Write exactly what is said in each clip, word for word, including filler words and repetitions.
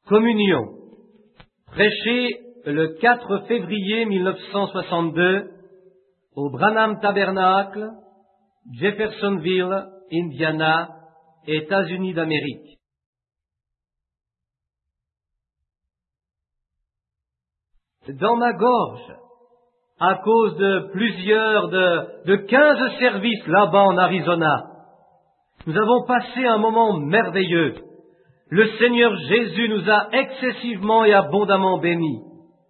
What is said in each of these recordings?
Communion, prêché le quatre février mille neuf cent soixante-deux au Branham Tabernacle, Jeffersonville, Indiana, États-Unis d'Amérique. Dans ma gorge, à cause de plusieurs, de, de quinze services là-bas en Arizona, nous avons passé un moment merveilleux. Le Seigneur Jésus nous a excessivement et abondamment bénis.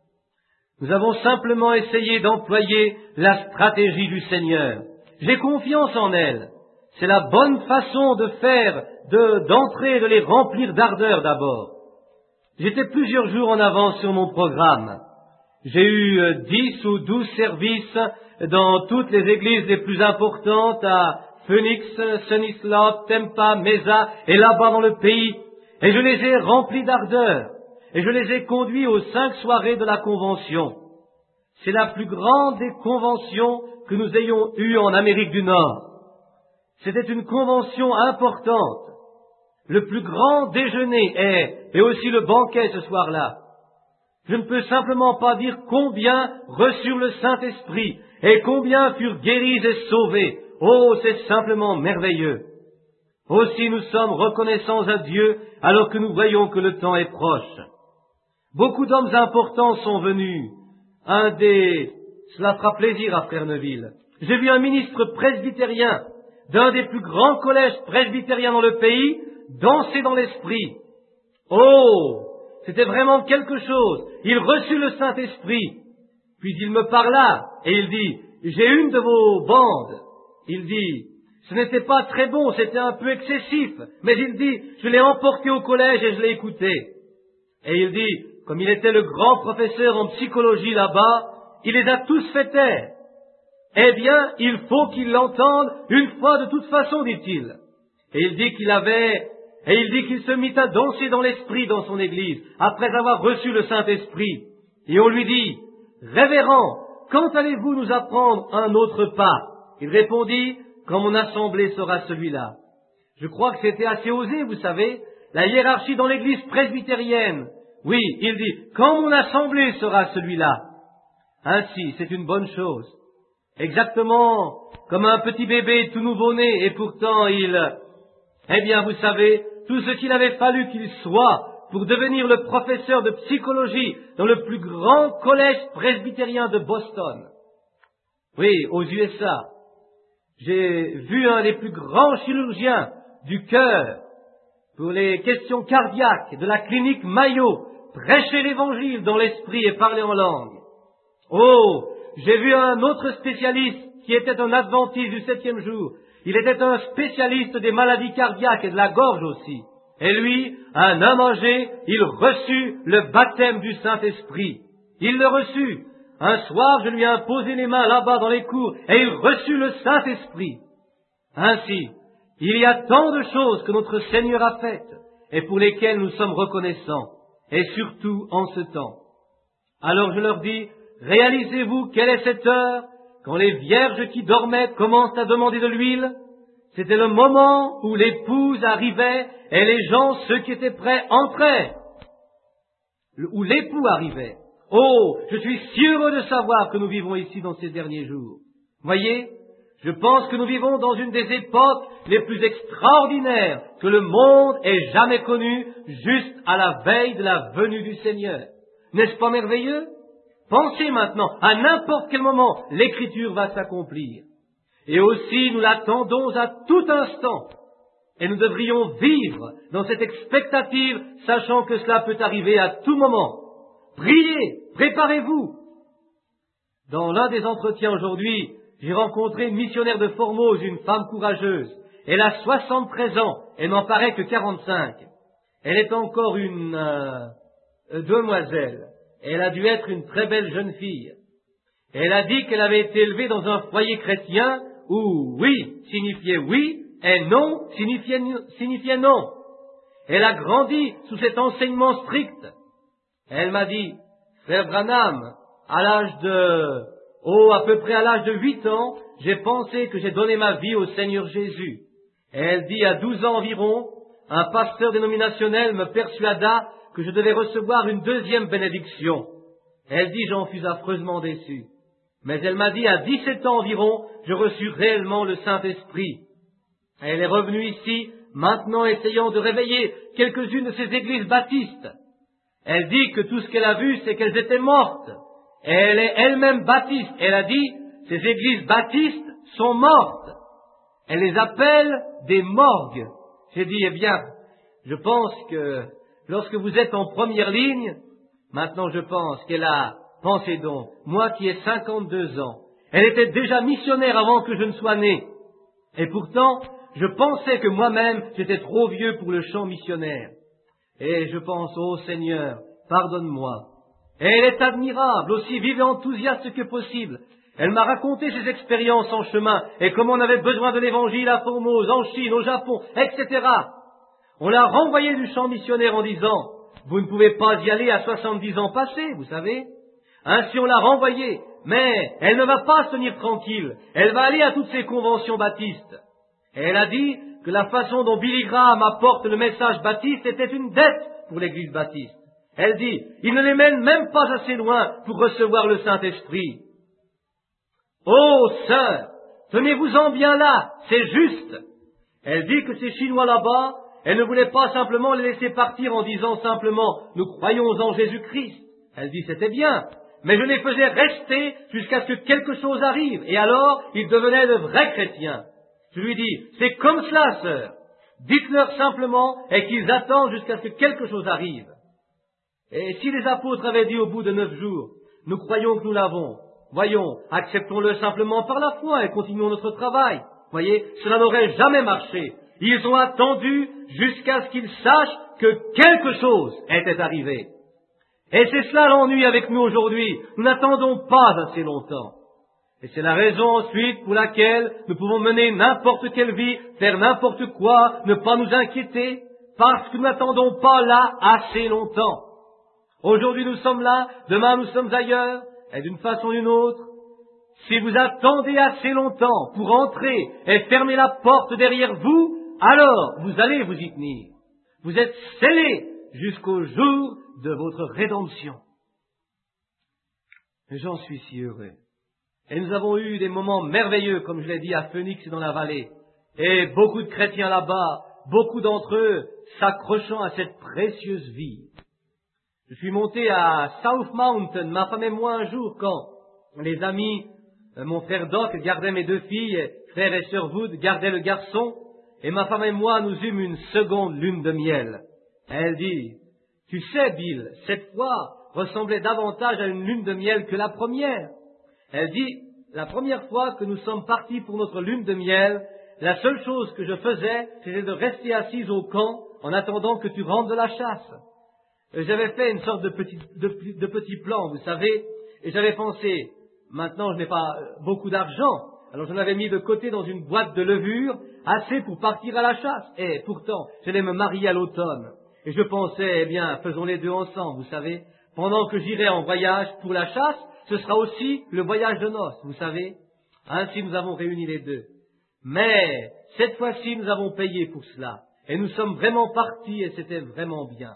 Nous avons simplement essayé d'employer la stratégie du Seigneur. J'ai confiance en elle. C'est la bonne façon de faire, de, d'entrer, de les remplir d'ardeur d'abord. J'étais plusieurs jours en avance sur mon programme. J'ai eu euh, dix ou douze services dans toutes les églises les plus importantes à Phoenix, Sunny Slope, Tampa, Mesa et là-bas dans le pays. Et je les ai remplis d'ardeur. Et je les ai conduits aux cinq soirées de la convention. C'est la plus grande des conventions que nous ayons eues en Amérique du Nord. C'était une convention importante. Le plus grand déjeuner est, et aussi le banquet ce soir-là. Je ne peux simplement pas dire combien reçurent le Saint-Esprit et combien furent guéris et sauvés. Oh, c'est simplement merveilleux. Aussi nous sommes reconnaissants à Dieu alors que nous voyons que le temps est proche. Beaucoup d'hommes importants sont venus. Un des... Cela fera plaisir à Frère Neville. J'ai vu un ministre presbytérien d'un des plus grands collèges presbytériens dans le pays danser dans l'esprit. Oh, c'était vraiment quelque chose. Il reçut le Saint-Esprit. Puis il me parla et il dit, j'ai une de vos bandes. Il dit, ce n'était pas très bon, c'était un peu excessif. Mais il dit, je l'ai emporté au collège et je l'ai écouté. Et il dit, comme il était le grand professeur en psychologie là-bas, il les a tous fait taire. Eh bien, il faut qu'ils l'entendent une fois de toute façon, dit-il. Et il dit qu'il avait, et il dit qu'il se mit à danser dans l'esprit dans son église, après avoir reçu le Saint-Esprit. Et on lui dit, révérend, quand allez-vous nous apprendre un autre pas? Il répondit, quand mon assemblée sera celui-là. Je crois que c'était assez osé, vous savez, la hiérarchie dans l'église presbytérienne. Oui, il dit, quand mon assemblée sera celui-là. Ainsi, c'est une bonne chose. Exactement comme un petit bébé tout nouveau-né, et pourtant il... Eh bien, vous savez, tout ce qu'il avait fallu qu'il soit pour devenir le professeur de psychologie dans le plus grand collège presbytérien de Boston. Oui, aux U S A. J'ai vu un des plus grands chirurgiens du cœur pour les questions cardiaques de la clinique Mayo prêcher l'évangile dans l'esprit et parler en langue. Oh, j'ai vu un autre spécialiste qui était un adventiste du septième jour. Il était un spécialiste des maladies cardiaques et de la gorge aussi. Et lui, un homme âgé, il reçut le baptême du Saint-Esprit. Il le reçut. Un soir, je lui ai imposé les mains là-bas dans les cours et il reçut le Saint-Esprit. Ainsi, il y a tant de choses que notre Seigneur a faites et pour lesquelles nous sommes reconnaissants, et surtout en ce temps. Alors je leur dis, réalisez-vous quelle est cette heure quand les vierges qui dormaient commencent à demander de l'huile? C'était le moment où l'épouse arrivait et les gens, ceux qui étaient prêts, entraient. Où l'époux arrivait. Oh, je suis si heureux de savoir que nous vivons ici dans ces derniers jours. Voyez, je pense que nous vivons dans une des époques les plus extraordinaires que le monde ait jamais connues, juste à la veille de la venue du Seigneur. N'est-ce pas merveilleux? Pensez maintenant, à n'importe quel moment, l'Écriture va s'accomplir. Et aussi, nous l'attendons à tout instant. Et nous devrions vivre dans cette expectative, sachant que cela peut arriver à tout moment. Priez, préparez-vous. Dans l'un des entretiens aujourd'hui, j'ai rencontré une missionnaire de Formose, une femme courageuse. Elle a soixante-treize ans, elle n'en paraît que quarante-cinq. Elle est encore une euh, demoiselle. Elle a dû être une très belle jeune fille. Elle a dit qu'elle avait été élevée dans un foyer chrétien où oui signifiait oui et non signifiait, signifiait non. Elle a grandi sous cet enseignement strict. Elle m'a dit, Frère Branham, à l'âge de, oh, à peu près à l'âge de huit ans, j'ai pensé que j'ai donné ma vie au Seigneur Jésus. Et elle dit, à douze ans environ, un pasteur dénominationnel me persuada que je devais recevoir une deuxième bénédiction. Elle dit, j'en fus affreusement déçu. Mais elle m'a dit, à dix-sept ans environ, je reçus réellement le Saint-Esprit. Elle est revenue ici, maintenant essayant de réveiller quelques-unes de ces églises baptistes. Elle dit que tout ce qu'elle a vu, c'est qu'elles étaient mortes. Elle est elle-même baptiste. Elle a dit, ces églises baptistes sont mortes. Elle les appelle des morgues. J'ai dit, eh bien, je pense que lorsque vous êtes en première ligne, maintenant je pense qu'elle a, pensez donc, moi qui ai cinquante-deux ans, elle était déjà missionnaire avant que je ne sois né. Et pourtant, je pensais que moi-même, j'étais trop vieux pour le chant missionnaire. Et je pense, ô Seigneur, pardonne-moi. Et elle est admirable, aussi vive et enthousiaste que possible. Elle m'a raconté ses expériences en chemin et comment on avait besoin de l'évangile à Formose, en Chine, au Japon, et cetera. On l'a renvoyée du champ missionnaire en disant, vous ne pouvez pas y aller à soixante-dix ans passés, vous savez. Ainsi on l'a renvoyée, mais elle ne va pas se tenir tranquille. Elle va aller à toutes ces conventions baptistes. Et elle a dit que la façon dont Billy Graham apporte le message baptiste était une dette pour l'Église baptiste. Elle dit, il ne les mène même pas assez loin pour recevoir le Saint-Esprit. Oh, sœur, tenez-vous-en bien là, c'est juste. Elle dit que ces Chinois là-bas, elle ne voulait pas simplement les laisser partir en disant simplement, nous croyons en Jésus-Christ. Elle dit, c'était bien, mais je les faisais rester jusqu'à ce que quelque chose arrive, et alors ils devenaient de vrais chrétiens. Je lui dis, c'est comme cela, sœur. Dites-leur simplement et qu'ils attendent jusqu'à ce que quelque chose arrive. Et si les apôtres avaient dit au bout de neuf jours, nous croyons que nous l'avons, voyons, acceptons-le simplement par la foi et continuons notre travail. Voyez, cela n'aurait jamais marché. Ils ont attendu jusqu'à ce qu'ils sachent que quelque chose était arrivé. Et c'est cela l'ennui avec nous aujourd'hui. Nous n'attendons pas assez longtemps. Et c'est la raison ensuite pour laquelle nous pouvons mener n'importe quelle vie, faire n'importe quoi, ne pas nous inquiéter, parce que nous n'attendons pas là assez longtemps. Aujourd'hui nous sommes là, demain nous sommes ailleurs, et d'une façon ou d'une autre, si vous attendez assez longtemps pour entrer et fermer la porte derrière vous, alors vous allez vous y tenir. Vous êtes scellés jusqu'au jour de votre rédemption. Et j'en suis si heureux. Et nous avons eu des moments merveilleux, comme je l'ai dit, à Phoenix et dans la vallée. Et beaucoup de chrétiens là-bas, beaucoup d'entre eux s'accrochant à cette précieuse vie. Je suis monté à South Mountain, ma femme et moi, un jour, quand les amis, euh, mon frère Doc gardait mes deux filles, frère et sœur Wood gardaient le garçon, et ma femme et moi, nous eûmes une seconde lune de miel. Elle dit, tu sais, Bill, cette fois ressemblait davantage à une lune de miel que la première. Elle dit, la première fois que nous sommes partis pour notre lune de miel, la seule chose que je faisais, c'était de rester assise au camp en attendant que tu rentres de la chasse. J'avais fait une sorte de petit, de, de petit plan, vous savez, et j'avais pensé, maintenant je n'ai pas beaucoup d'argent, alors j'en avais mis de côté dans une boîte de levure, assez pour partir à la chasse. Et pourtant, j'allais me marier à l'automne. Et je pensais, eh bien, faisons les deux ensemble, vous savez. Pendant que j'irai en voyage pour la chasse, ce sera aussi le voyage de noces, vous savez. Ainsi nous avons réuni les deux. Mais, cette fois-ci, nous avons payé pour cela. Et nous sommes vraiment partis et c'était vraiment bien.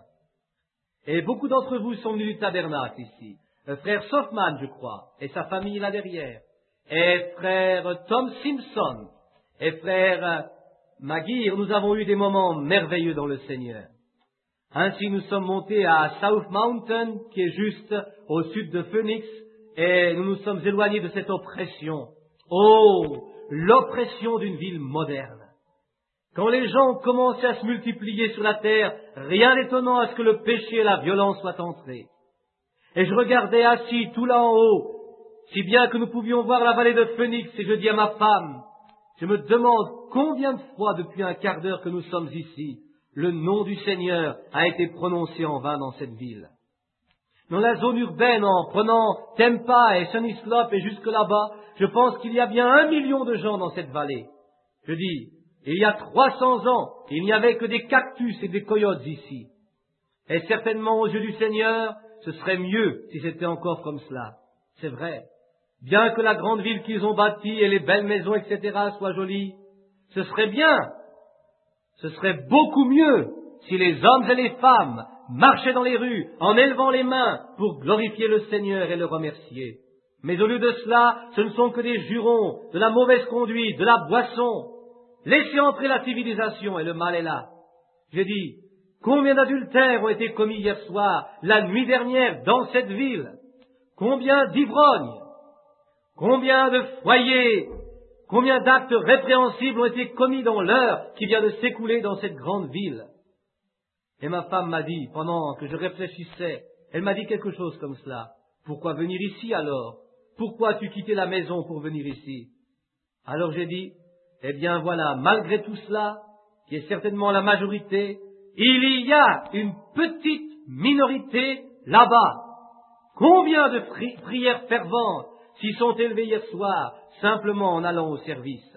Et beaucoup d'entre vous sont venus du tabernacle ici. Le frère Softman, je crois, et sa famille là derrière. Et frère Tom Simpson, et frère Maguire, nous avons eu des moments merveilleux dans le Seigneur. Ainsi, nous sommes montés à South Mountain, qui est juste au sud de Phoenix, et nous nous sommes éloignés de cette oppression. Oh, l'oppression d'une ville moderne. Quand les gens ont commencé à se multiplier sur la terre, rien d'étonnant à ce que le péché et la violence soient entrés. Et je regardais assis tout là en haut, si bien que nous pouvions voir la vallée de Phoenix, et je dis à ma femme, je me demande combien de fois depuis un quart d'heure que nous sommes ici, le nom du Seigneur a été prononcé en vain dans cette ville. Dans la zone urbaine, en prenant Tampa et Sunny Slope et jusque là-bas, je pense qu'il y a bien un million de gens dans cette vallée. Je dis, il y a trois cents ans, il n'y avait que des cactus et des coyotes ici. Et certainement, aux yeux du Seigneur, ce serait mieux si c'était encore comme cela. C'est vrai. Bien que la grande ville qu'ils ont bâtie et les belles maisons, et cetera soient jolies, ce serait bien. Ce serait beaucoup mieux si les hommes et les femmes marchaient dans les rues en élevant les mains pour glorifier le Seigneur et le remercier. Mais au lieu de cela, ce ne sont que des jurons, de la mauvaise conduite, de la boisson. Laissez entrer la civilisation et le mal est là. J'ai dit, combien d'adultères ont été commis hier soir, la nuit dernière, dans cette ville? Combien d'ivrognes? Combien de foyers? Combien d'actes répréhensibles ont été commis dans l'heure qui vient de s'écouler dans cette grande ville? Et ma femme m'a dit, pendant que je réfléchissais, elle m'a dit quelque chose comme cela. Pourquoi venir ici alors? Pourquoi as-tu quitté la maison pour venir ici? Alors j'ai dit, eh bien voilà, malgré tout cela, qui est certainement la majorité, il y a une petite minorité là-bas. Combien de pri- prières ferventes s'y sont élevées hier soir, simplement en allant au service?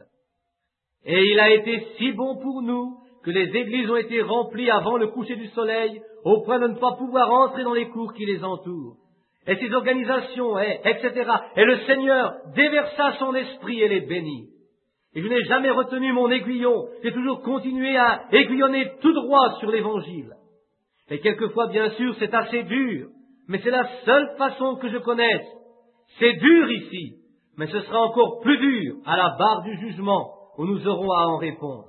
Et il a été si bon pour nous que les églises ont été remplies avant le coucher du soleil, au point de ne pas pouvoir entrer dans les cours qui les entourent. Et ces organisations, et, et cetera. Et le Seigneur déversa son esprit et les bénit. Et je n'ai jamais retenu mon aiguillon, j'ai toujours continué à aiguillonner tout droit sur l'Évangile. Et quelquefois, bien sûr, c'est assez dur, mais c'est la seule façon que je connaisse. C'est dur ici, mais ce sera encore plus dur à la barre du jugement, où nous aurons à en répondre.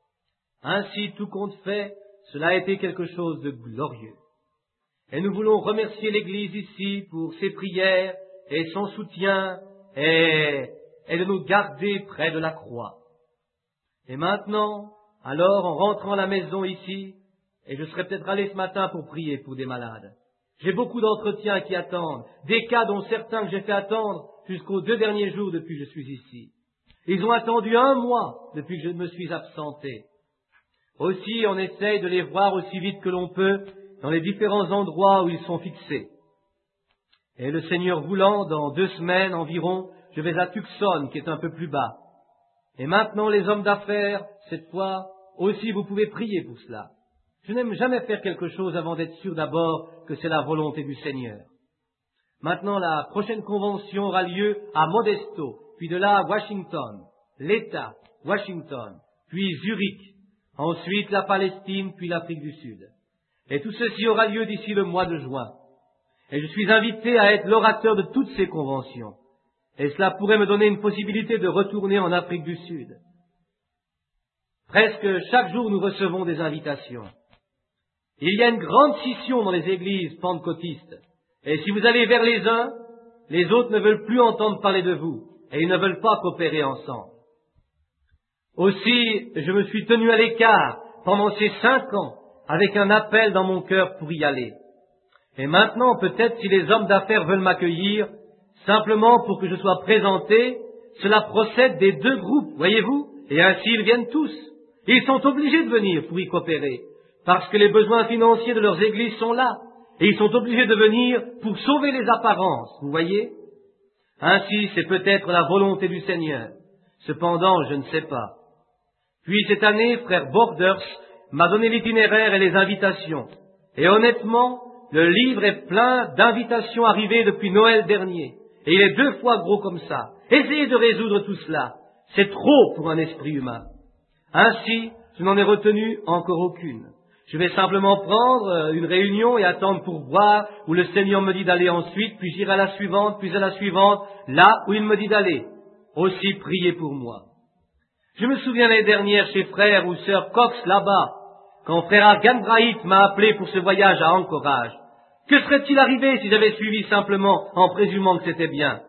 Ainsi, tout compte fait, cela a été quelque chose de glorieux. Et nous voulons remercier l'Église ici pour ses prières et son soutien et, et de nous garder près de la croix. Et maintenant, alors, en rentrant à la maison ici, et je serais peut-être allé ce matin pour prier pour des malades. J'ai beaucoup d'entretiens qui attendent, des cas dont certains que j'ai fait attendre jusqu'aux deux derniers jours depuis que je suis ici. Ils ont attendu un mois depuis que je me suis absenté. Aussi, on essaye de les voir aussi vite que l'on peut dans les différents endroits où ils sont fixés. Et le Seigneur voulant, dans deux semaines environ, je vais à Tucson, qui est un peu plus bas. Et maintenant, les hommes d'affaires, cette fois, aussi vous pouvez prier pour cela. Je n'aime jamais faire quelque chose avant d'être sûr d'abord que c'est la volonté du Seigneur. Maintenant, la prochaine convention aura lieu à Modesto, puis de là à Washington, l'État, Washington, puis Zurich, ensuite la Palestine, puis l'Afrique du Sud. Et tout ceci aura lieu d'ici le mois de juin. Et je suis invité à être l'orateur de toutes ces conventions. Et cela pourrait me donner une possibilité de retourner en Afrique du Sud. Presque chaque jour, nous recevons des invitations. Il y a une grande scission dans les églises pentecôtistes. Et si vous allez vers les uns, les autres ne veulent plus entendre parler de vous. Et ils ne veulent pas coopérer ensemble. Aussi, je me suis tenu à l'écart pendant ces cinq ans, avec un appel dans mon cœur pour y aller. Et maintenant, peut-être si les hommes d'affaires veulent m'accueillir, simplement pour que je sois présenté, cela procède des deux groupes, voyez-vous, et ainsi ils viennent tous. Ils sont obligés de venir pour y coopérer, parce que les besoins financiers de leurs églises sont là, et ils sont obligés de venir pour sauver les apparences, vous voyez. Ainsi, c'est peut-être la volonté du Seigneur. Cependant, je ne sais pas. Puis cette année, frère Borders m'a donné l'itinéraire et les invitations. Et honnêtement, le livre est plein d'invitations arrivées depuis Noël dernier. Et il est deux fois gros comme ça. Essayez de résoudre tout cela. C'est trop pour un esprit humain. Ainsi, je n'en ai retenu encore aucune. Je vais simplement prendre une réunion et attendre pour voir où le Seigneur me dit d'aller ensuite, puis j'irai à la suivante, puis à la suivante, là où il me dit d'aller. Aussi priez pour moi. Je me souviens l'année dernière chez frère ou sœur Cox là-bas, quand frère Argan Bright m'a appelé pour ce voyage à Anchorage. Que serait-il arrivé si j'avais suivi simplement en présumant que c'était bien?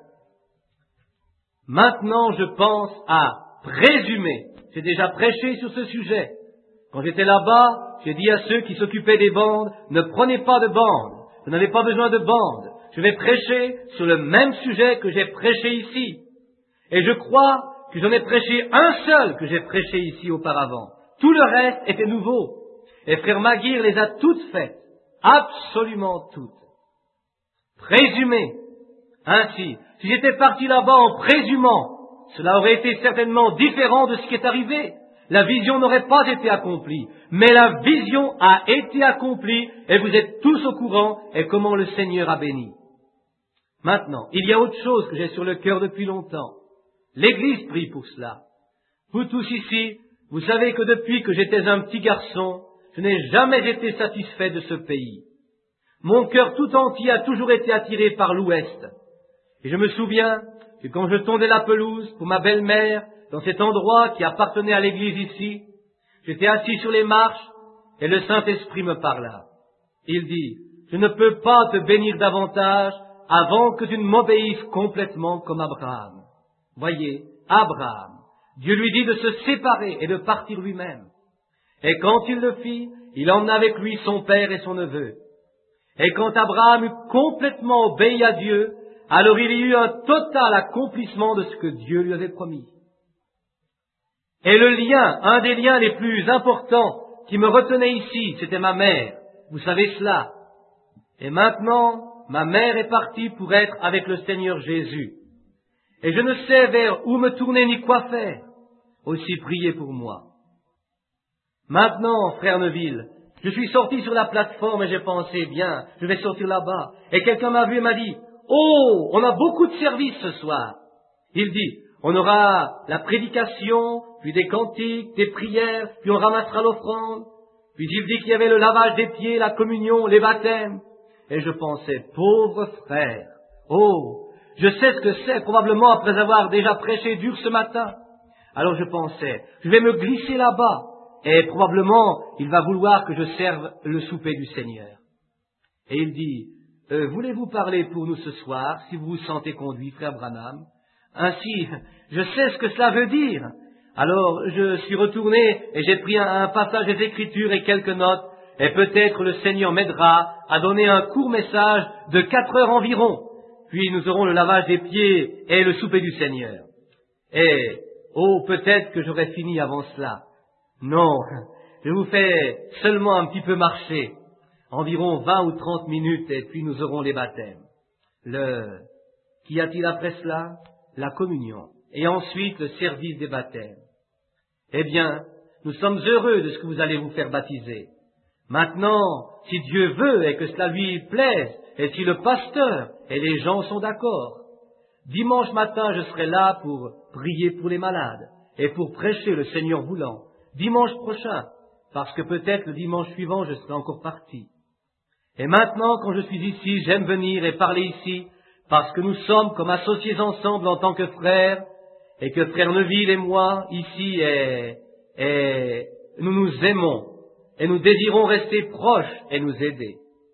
Maintenant, je pense à présumer. J'ai déjà prêché sur ce sujet. Quand j'étais là-bas, j'ai dit à ceux qui s'occupaient des bandes, ne prenez pas de bandes. Vous n'avez pas besoin de bandes. Je vais prêcher sur le même sujet que j'ai prêché ici. Et je crois que j'en ai prêché un seul que j'ai prêché ici auparavant. Tout le reste était nouveau. Et frère Maguire les a toutes faites. Absolument toutes. Présumer. Ainsi, si j'étais parti là-bas en présumant, cela aurait été certainement différent de ce qui est arrivé. La vision n'aurait pas été accomplie. Mais la vision a été accomplie et vous êtes tous au courant et comment le Seigneur a béni. Maintenant, il y a autre chose que j'ai sur le cœur depuis longtemps. L'Église prie pour cela. Vous tous ici, vous savez que depuis que j'étais un petit garçon, Je n'ai jamais été satisfait de ce pays. Mon cœur tout entier a toujours été attiré par l'ouest. Et je me souviens que quand je tondais la pelouse pour ma belle-mère dans cet endroit qui appartenait à l'église ici, j'étais assis sur les marches et le Saint-Esprit me parla. Il dit, je ne peux pas te bénir davantage avant que tu ne m'obéisses complètement comme Abraham. Voyez, Abraham, Dieu lui dit de se séparer et de partir lui-même. Et quand il le fit, il emmena avec lui son père et son neveu. Et quand Abraham eut complètement obéi à Dieu, alors il y eut un total accomplissement de ce que Dieu lui avait promis. Et le lien, un des liens les plus importants qui me retenait ici, c'était ma mère. Vous savez cela. Et maintenant, ma mère est partie pour être avec le Seigneur Jésus. Et je ne sais vers où me tourner ni quoi faire. Aussi priez pour moi. Maintenant, frère Neville, je suis sorti sur la plateforme et j'ai pensé, bien, je vais sortir là-bas. Et quelqu'un m'a vu et m'a dit, oh, on a beaucoup de services ce soir. Il dit, on aura la prédication, puis des cantiques, des prières, puis on ramassera l'offrande. Puis il dit qu'il y avait le lavage des pieds, la communion, les baptêmes. Et je pensais, pauvre frère, oh, je sais ce que c'est, probablement après avoir déjà prêché dur ce matin. Alors je pensais, je vais me glisser là-bas, et probablement il va vouloir que je serve le souper du Seigneur. Et il dit, euh, voulez-vous parler pour nous ce soir, si vous vous sentez conduit, frère Branham? Ainsi, je sais ce que cela veut dire. Alors je suis retourné et j'ai pris un, un passage des Écritures et quelques notes, et peut-être le Seigneur m'aidera à donner un court message de quatre heures environ. Puis nous aurons le lavage des pieds et le souper du Seigneur. Et, oh, peut-être que j'aurai fini avant cela. Non, je vous fais seulement un petit peu marcher, environ vingt ou trente minutes, et puis nous aurons les baptêmes. Le, qu'y a-t-il après cela? La communion, et ensuite le service des baptêmes. Eh bien, nous sommes heureux de ce que vous allez vous faire baptiser. Maintenant, si Dieu veut et que cela lui plaise, et si le pasteur et les gens sont d'accord, dimanche matin je serai là pour prier pour les malades et pour prêcher le Seigneur voulant. Dimanche prochain, parce que peut-être le dimanche suivant je serai encore parti. Et maintenant, quand je suis ici, j'aime venir et parler ici, parce que nous sommes comme associés ensemble en tant que frères, et que frère Neville et moi, ici, et, et nous nous aimons, et nous désirons rester proches et nous aider.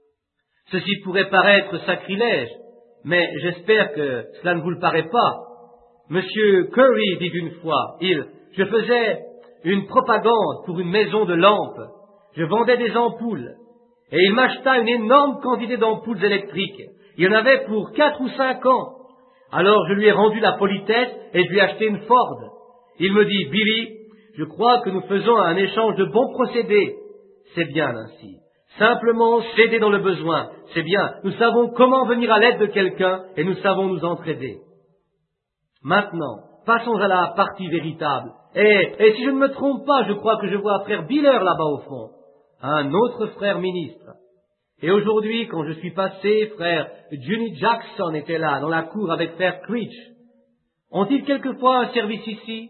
Ceci pourrait paraître sacrilège, mais j'espère que cela ne vous le paraît pas. Monsieur Curry dit une fois, il, je faisais une propagande pour une maison de lampes, je vendais des ampoules, et il m'acheta une énorme quantité d'ampoules électriques. Il y en avait pour quatre ou cinq ans. Alors je lui ai rendu la politesse et je lui ai acheté une Ford. Il me dit, Billy, je crois que nous faisons un échange de bons procédés. C'est bien ainsi. Simplement s'aider dans le besoin. C'est bien. Nous savons comment venir à l'aide de quelqu'un et nous savons nous entraider. Maintenant, passons à la partie véritable. Et, et si je ne me trompe pas, je crois que je vois frère Biller là-bas au fond. Un autre frère ministre. Et aujourd'hui, quand je suis passé, frère Juni Jackson était là, dans la cour avec frère Creech. Ont-ils quelquefois un service ici?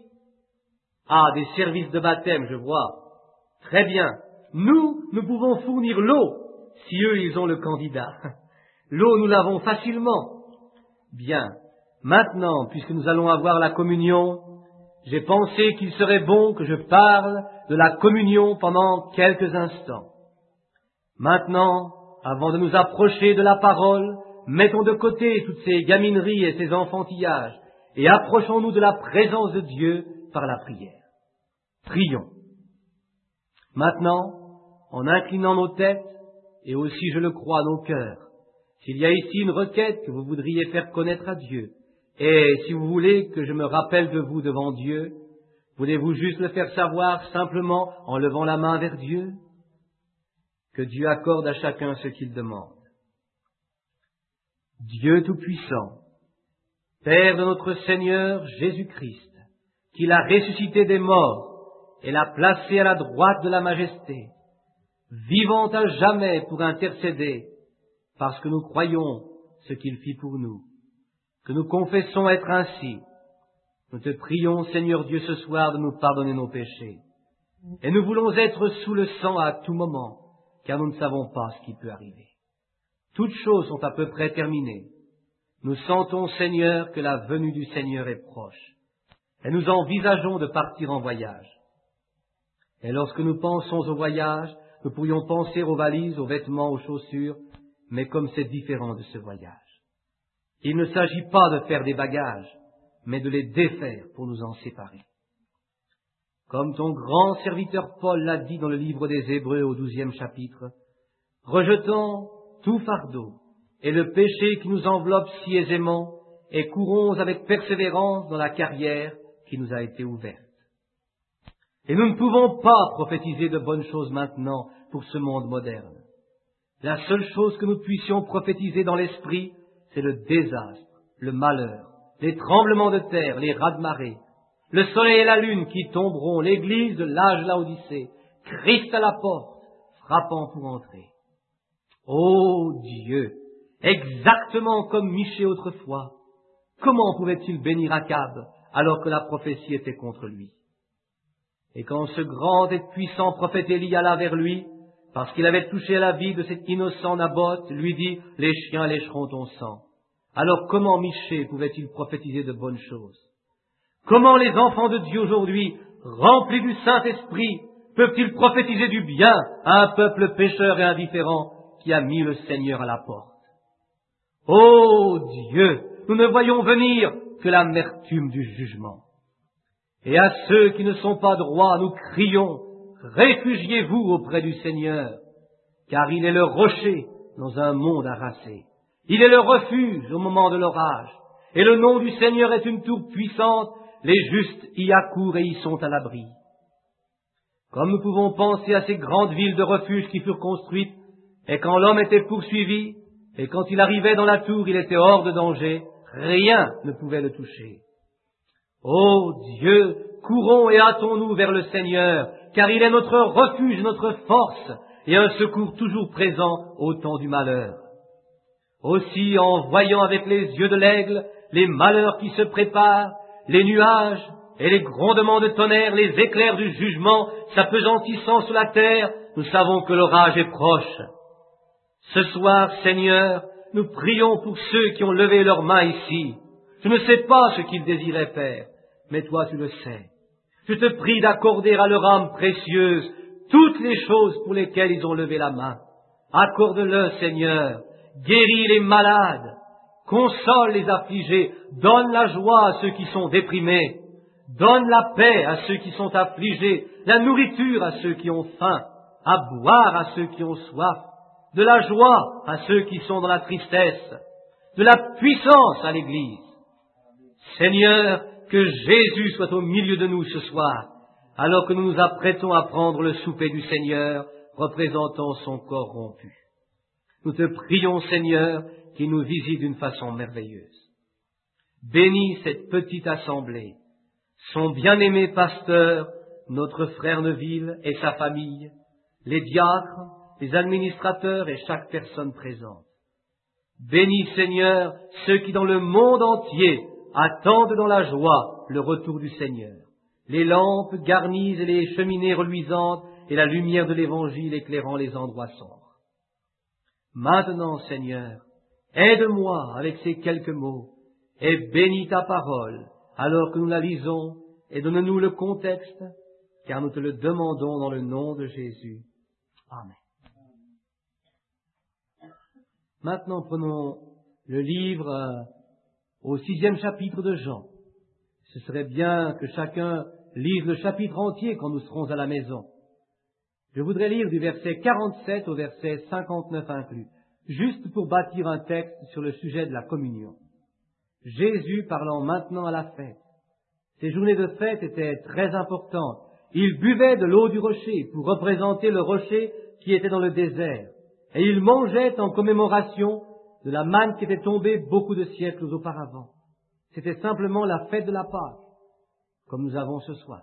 Ah, des services de baptême, je vois. Très bien. Nous, nous pouvons fournir l'eau, si eux, ils ont le candidat. L'eau, nous l'avons facilement. Bien. Maintenant, puisque nous allons avoir la communion, j'ai pensé qu'il serait bon que je parle de la communion pendant quelques instants. Maintenant, avant de nous approcher de la parole, mettons de côté toutes ces gamineries et ces enfantillages et approchons-nous de la présence de Dieu par la prière. Prions. Maintenant, en inclinant nos têtes et aussi, je le crois, nos cœurs, s'il y a ici une requête que vous voudriez faire connaître à Dieu, et si vous voulez que je me rappelle de vous devant Dieu, voulez-vous juste le faire savoir simplement en levant la main vers Dieu? Que Dieu accorde à chacun ce qu'il demande. Dieu Tout-Puissant, Père de notre Seigneur Jésus-Christ, qui l'a ressuscité des morts et l'a placé à la droite de la majesté, vivant à jamais pour intercéder, parce que nous croyons ce qu'il fit pour nous, que nous confessons être ainsi. Nous te prions, Seigneur Dieu, ce soir de nous pardonner nos péchés. Et nous voulons être sous le sang à tout moment, car nous ne savons pas ce qui peut arriver. Toutes choses sont à peu près terminées. Nous sentons, Seigneur, que la venue du Seigneur est proche, et nous envisageons de partir en voyage. Et lorsque nous pensons au voyage, nous pourrions penser aux valises, aux vêtements, aux chaussures, mais comme c'est différent de ce voyage. Il ne s'agit pas de faire des bagages, mais de les défaire pour nous en séparer. Comme ton grand serviteur Paul l'a dit dans le livre des Hébreux au douzième chapitre, « Rejetons tout fardeau et le péché qui nous enveloppe si aisément, et courons avec persévérance dans la carrière qui nous a été ouverte. » Et nous ne pouvons pas prophétiser de bonnes choses maintenant pour ce monde moderne. La seule chose que nous puissions prophétiser dans l'esprit, c'est le désastre, le malheur, les tremblements de terre, les raz-de-marée, le soleil et la lune qui tomberont, l'église de l'âge Laodicée, Christ à la porte, frappant pour entrer. Ô Dieu, exactement comme Michée autrefois, comment pouvait-il bénir Akab alors que la prophétie était contre lui? Et quand ce grand et puissant prophète Élie alla vers lui, parce qu'il avait touché à la vie de cet innocent Naboth, lui dit « Les chiens lécheront ton sang ». Alors comment Michée pouvait-il prophétiser de bonnes choses? Comment les enfants de Dieu aujourd'hui, remplis du Saint-Esprit, peuvent-ils prophétiser du bien à un peuple pécheur et indifférent qui a mis le Seigneur à la porte? Ô Dieu, nous ne voyons venir que l'amertume du jugement. Et à ceux qui ne sont pas droits, nous crions, réfugiez-vous auprès du Seigneur, car il est le rocher dans un monde harassé. Il est le refuge au moment de l'orage. Et le nom du Seigneur est une tour puissante, les justes y accourent et y sont à l'abri. Comme nous pouvons penser à ces grandes villes de refuge qui furent construites, et quand l'homme était poursuivi, et quand il arrivait dans la tour, il était hors de danger, rien ne pouvait le toucher. Ô Dieu, courons et hâtons-nous vers le Seigneur, car il est notre refuge, notre force, et un secours toujours présent au temps du malheur. Aussi, en voyant avec les yeux de l'aigle les malheurs qui se préparent, les nuages et les grondements de tonnerre, les éclairs du jugement s'apesantissant sur la terre, nous savons que l'orage est proche. Ce soir, Seigneur, nous prions pour ceux qui ont levé leurs mains ici. Je ne sais pas ce qu'ils désiraient faire, mais toi tu le sais. Je te prie d'accorder à leur âme précieuse toutes les choses pour lesquelles ils ont levé la main. Accorde-le, Seigneur, guéris les malades, console les affligés, donne la joie à ceux qui sont déprimés, donne la paix à ceux qui sont affligés, la nourriture à ceux qui ont faim, à boire à ceux qui ont soif, de la joie à ceux qui sont dans la tristesse, de la puissance à l'Église. Seigneur, que Jésus soit au milieu de nous ce soir, alors que nous nous apprêtons à prendre le souper du Seigneur, représentant son corps rompu. Nous te prions, Seigneur, qu'il nous visite d'une façon merveilleuse. Bénis cette petite assemblée, son bien-aimé pasteur, notre frère Neville et sa famille, les diacres, les administrateurs et chaque personne présente. Bénis, Seigneur, ceux qui dans le monde entier attendent dans la joie le retour du Seigneur. Les lampes garnies et les cheminées reluisantes et la lumière de l'Évangile éclairant les endroits sombres. Maintenant, Seigneur, aide-moi avec ces quelques mots et bénis ta parole alors que nous la lisons et donne-nous le contexte, car nous te le demandons dans le nom de Jésus. Amen. Maintenant, prenons le livre euh, au sixième chapitre de Jean. Ce serait bien que chacun lise le chapitre entier quand nous serons à la maison. Je voudrais lire du verset quarante-sept au verset cinquante-neuf inclus, juste pour bâtir un texte sur le sujet de la communion. Jésus parlant maintenant à la fête. Ces journées de fête étaient très importantes. Il buvait de l'eau du rocher pour représenter le rocher qui était dans le désert. Et il mangeait en commémoration de la manne qui était tombée beaucoup de siècles auparavant. C'était simplement la fête de la Pâque, comme nous avons ce soir.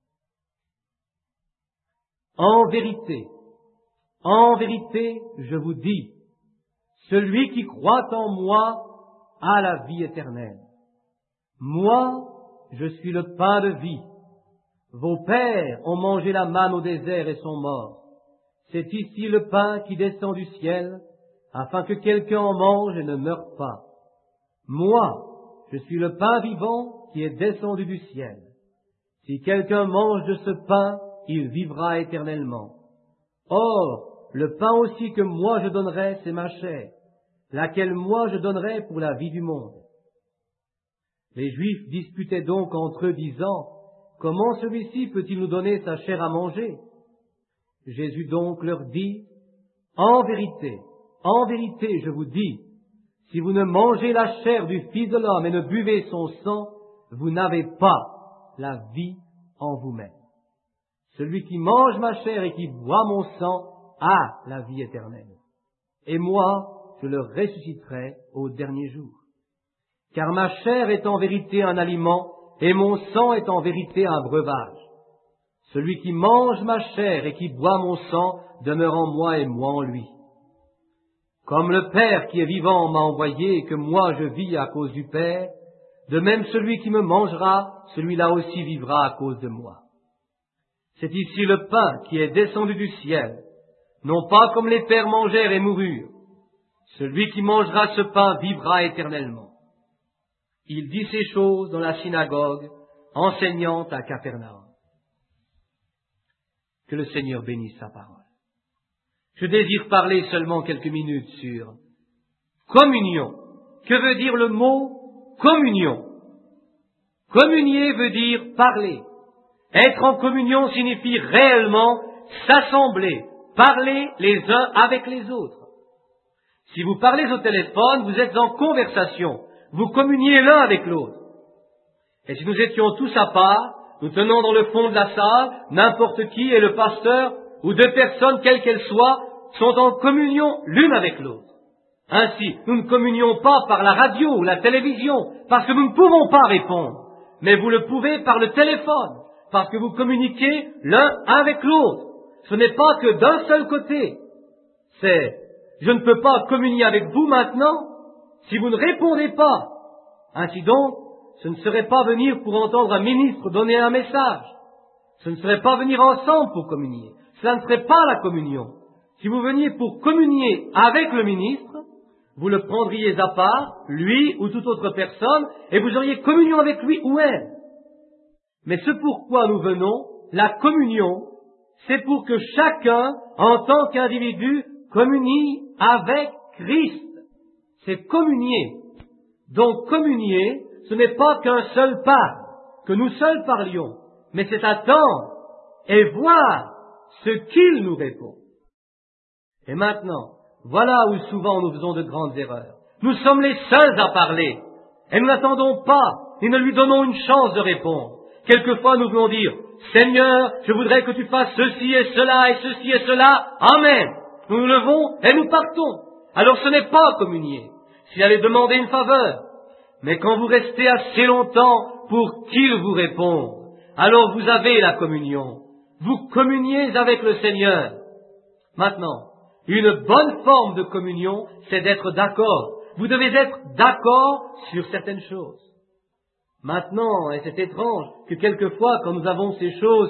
En vérité, en vérité, je vous dis, celui qui croit en moi a la vie éternelle. Moi, je suis le pain de vie. Vos pères ont mangé la manne au désert et sont morts. C'est ici le pain qui descend du ciel, afin que quelqu'un en mange et ne meure pas. Moi, je suis le pain vivant qui est descendu du ciel. Si quelqu'un mange de ce pain, il vivra éternellement. Or, le pain aussi que moi je donnerai, c'est ma chair, laquelle moi je donnerai pour la vie du monde. Les Juifs disputaient donc entre eux, disant, « Comment celui-ci peut-il nous donner sa chair à manger ?» Jésus donc leur dit, « En vérité, en vérité, je vous dis, si vous ne mangez la chair du Fils de l'homme et ne buvez son sang, vous n'avez pas la vie en vous-même. Celui qui mange ma chair et qui boit mon sang a la vie éternelle. Et moi, je le ressusciterai au dernier jour. Car ma chair est en vérité un aliment, et mon sang est en vérité un breuvage. Celui qui mange ma chair et qui boit mon sang demeure en moi et moi en lui. Comme le Père qui est vivant m'a envoyé et que moi je vis à cause du Père, de même celui qui me mangera, celui-là aussi vivra à cause de moi. C'est ici le pain qui est descendu du ciel, non pas comme les pères mangèrent et moururent. Celui qui mangera ce pain vivra éternellement. Il dit ces choses dans la synagogue, enseignant à Capernaum. Que le Seigneur bénisse sa parole. Je désire parler seulement quelques minutes sur communion. Que veut dire le mot communion? Communier veut dire parler. Être en communion signifie réellement s'assembler, parler les uns avec les autres. Si vous parlez au téléphone, vous êtes en conversation, vous communiez l'un avec l'autre. Et si nous étions tous à part, nous tenons dans le fond de la salle, n'importe qui et le pasteur, ou deux personnes, quelles qu'elles soient, sont en communion l'une avec l'autre. Ainsi, nous ne communions pas par la radio ou la télévision, parce que nous ne pouvons pas répondre, mais vous le pouvez par le téléphone, parce que vous communiquez l'un avec l'autre. Ce n'est pas que d'un seul côté. C'est, je ne peux pas communier avec vous maintenant si vous ne répondez pas. Ainsi donc, ce ne serait pas venir pour entendre un ministre donner un message. Ce ne serait pas venir ensemble pour communier. Cela ne serait pas la communion. Si vous veniez pour communier avec le ministre, vous le prendriez à part, lui ou toute autre personne, et vous auriez communion avec lui ou elle. Mais ce pourquoi nous venons, la communion, c'est pour que chacun, en tant qu'individu, communie avec Christ. C'est communier. Donc communier, ce n'est pas qu'un seul parle, que nous seuls parlions, mais c'est attendre et voir ce qu'il nous répond. Et maintenant, voilà où souvent nous faisons de grandes erreurs. Nous sommes les seuls à parler, et nous n'attendons pas, et ne lui donnons une chance de répondre. Quelquefois nous voulons dire, Seigneur, je voudrais que tu fasses ceci et cela et ceci et cela. Amen. Nous nous levons et nous partons. Alors ce n'est pas communier. S'il allait demander une faveur. Mais quand vous restez assez longtemps pour qu'il vous réponde, alors vous avez la communion. Vous communiez avec le Seigneur. Maintenant, une bonne forme de communion, c'est d'être d'accord. Vous devez être d'accord sur certaines choses. Maintenant, et c'est étrange que quelquefois, quand nous avons ces choses,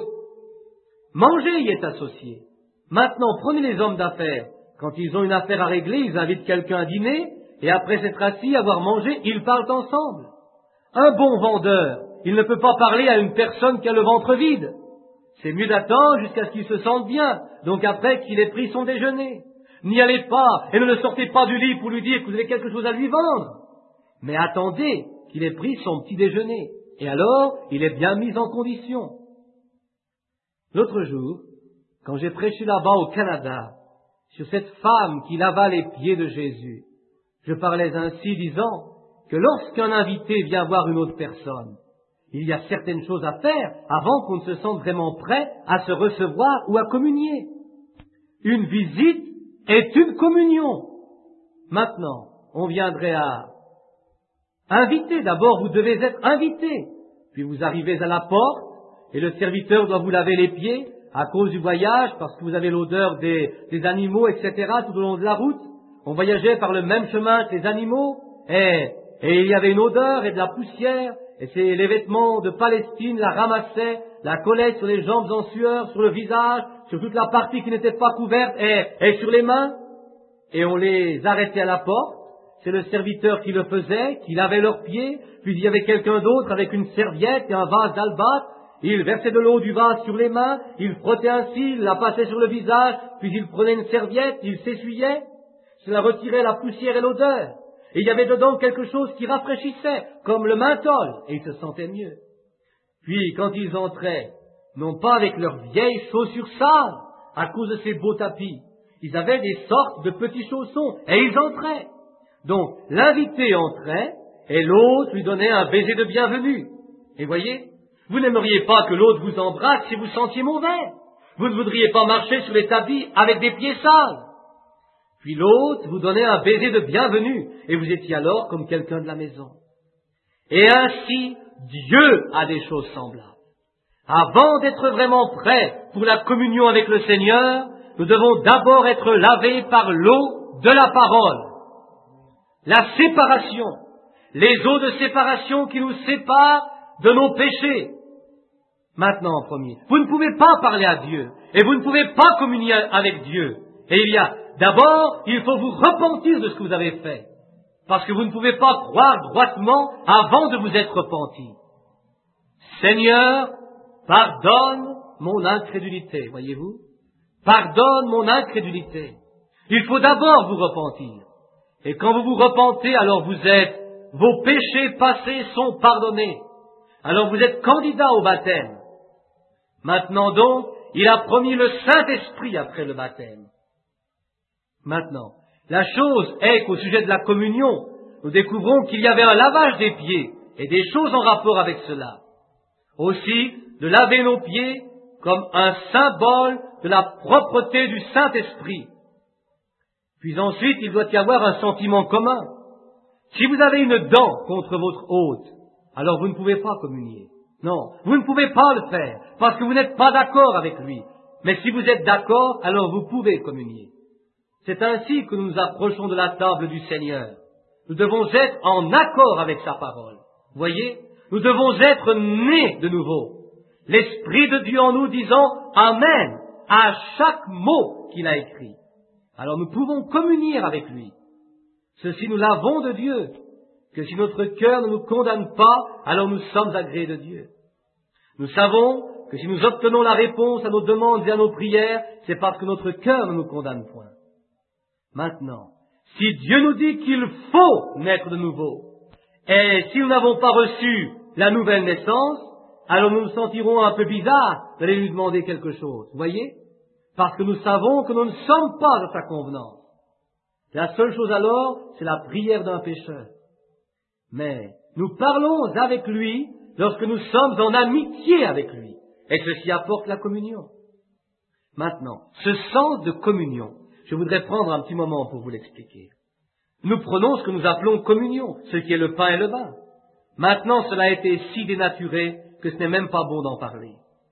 manger y est associé. Maintenant, prenez les hommes d'affaires. Quand ils ont une affaire à régler, ils invitent quelqu'un à dîner, et après s'être assis, avoir mangé, ils parlent ensemble. Un bon vendeur, il ne peut pas parler à une personne qui a le ventre vide. C'est mieux d'attendre jusqu'à ce qu'il se sente bien, donc après qu'il ait pris son déjeuner. N'y allez pas et ne le sortez pas du lit pour lui dire que vous avez quelque chose à lui vendre. Mais attendez qu'il ait pris son petit déjeuner, et alors il est bien mis en condition. L'autre jour, quand j'ai prêché là-bas au Canada, sur cette femme qui lava les pieds de Jésus, je parlais ainsi disant que lorsqu'un invité vient voir une autre personne, il y a certaines choses à faire avant qu'on ne se sente vraiment prêt à se recevoir ou à communier. Une visite est une communion. Maintenant, on viendrait à inviter. D'abord, vous devez être invité. Puis vous arrivez à la porte et le serviteur doit vous laver les pieds à cause du voyage, parce que vous avez l'odeur des, des animaux, et cetera tout au long de la route. On voyageait par le même chemin que les animaux et, et il y avait une odeur et de la poussière. et c'est les vêtements de Palestine, la ramassaient, la collaient sur les jambes en sueur, sur le visage, sur toute la partie qui n'était pas couverte, et, et sur les mains, et on les arrêtait à la porte. C'est le serviteur qui le faisait, qui lavait leurs pieds, puis il y avait quelqu'un d'autre avec une serviette et un vase d'albâtre. Il versait de l'eau du vase sur les mains, il frottait ainsi, il la passait sur le visage, puis il prenait une serviette, il s'essuyait. Cela retirait la poussière et l'odeur. Et il y avait dedans quelque chose qui rafraîchissait, comme le menthol, et ils se sentaient mieux. Puis, quand ils entraient, non pas avec leurs vieilles chaussures sales, à cause de ces beaux tapis, ils avaient des sortes de petits chaussons, et ils entraient. Donc, l'invité entrait, et l'autre lui donnait un baiser de bienvenue. Et voyez, vous n'aimeriez pas que l'autre vous embrasse si vous sentiez mauvais. Vous ne voudriez pas marcher sur les tapis avec des pieds sales. Puis l'autre vous donnait un baiser de bienvenue, et vous étiez alors comme quelqu'un de la maison. Et ainsi, Dieu a des choses semblables. Avant d'être vraiment prêts pour la communion avec le Seigneur, nous devons d'abord être lavés par l'eau de la parole. La séparation, les eaux de séparation qui nous séparent de nos péchés. Maintenant, en premier, vous ne pouvez pas parler à Dieu, et vous ne pouvez pas communier avec Dieu. Et il y a, d'abord, il faut vous repentir de ce que vous avez fait, parce que vous ne pouvez pas croire droitement avant de vous être repenti. Seigneur, pardonne mon incrédulité, voyez-vous, pardonne mon incrédulité. Il faut d'abord vous repentir. Et quand vous vous repentez, alors vous êtes, vos péchés passés sont pardonnés. Alors vous êtes candidat au baptême. Maintenant donc, il a promis le Saint-Esprit après le baptême. Maintenant, la chose est qu'au sujet de la communion, nous découvrons qu'il y avait un lavage des pieds et des choses en rapport avec cela. Aussi, de laver nos pieds comme un symbole de la propreté du Saint-Esprit. Puis ensuite, il doit y avoir un sentiment commun. Si vous avez une dent contre votre hôte, alors vous ne pouvez pas communier. Non, vous ne pouvez pas le faire, parce que vous n'êtes pas d'accord avec lui. Mais si vous êtes d'accord, alors vous pouvez communier. C'est ainsi que nous nous approchons de la table du Seigneur. Nous devons être en accord avec sa parole. Voyez, nous devons être nés de nouveau. L'Esprit de Dieu en nous disant « Amen » à chaque mot qu'il a écrit. Alors nous pouvons communier avec lui. Ceci nous l'avons de Dieu, que si notre cœur ne nous condamne pas, alors nous sommes agréés de Dieu. Nous savons que si nous obtenons la réponse à nos demandes et à nos prières, c'est parce que notre cœur ne nous condamne point. Maintenant, si Dieu nous dit qu'il faut naître de nouveau, et si nous n'avons pas reçu la nouvelle naissance, alors nous nous sentirons un peu bizarres d'aller lui demander quelque chose. Vous voyez ? Parce que nous savons que nous ne sommes pas de sa convenance. La seule chose alors, c'est la prière d'un pécheur. Mais nous parlons avec lui lorsque nous sommes en amitié avec lui. Et ceci apporte la communion. Maintenant, ce sens de communion, je voudrais prendre un petit moment pour vous l'expliquer. Nous prenons ce que nous appelons communion, ce qui est le pain et le vin. Maintenant, cela a été si dénaturé que ce n'est même pas bon d'en parler.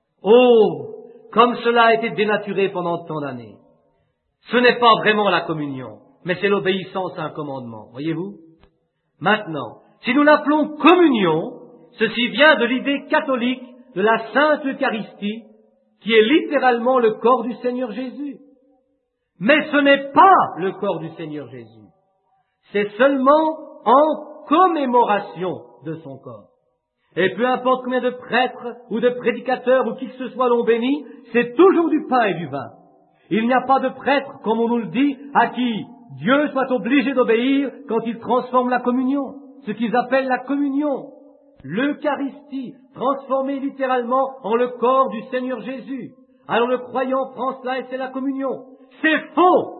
Oh, comme cela a été dénaturé pendant tant d'années. Ce n'est pas vraiment la communion, mais c'est l'obéissance à un commandement, voyez-vous? Maintenant, si nous l'appelons communion, ceci vient de l'idée catholique de la Sainte Eucharistie, qui est littéralement le corps du Seigneur Jésus. Mais ce n'est pas le corps du Seigneur Jésus. C'est seulement en commémoration de son corps. Et peu importe combien de prêtres ou de prédicateurs ou qui que ce soit l'ont béni, c'est toujours du pain et du vin. Il n'y a pas de prêtre, comme on nous le dit, à qui Dieu soit obligé d'obéir quand il transforme la communion. Ce qu'ils appellent la communion, l'Eucharistie, transformée littéralement en le corps du Seigneur Jésus. Alors le croyant prend cela et c'est la communion. C'est faux!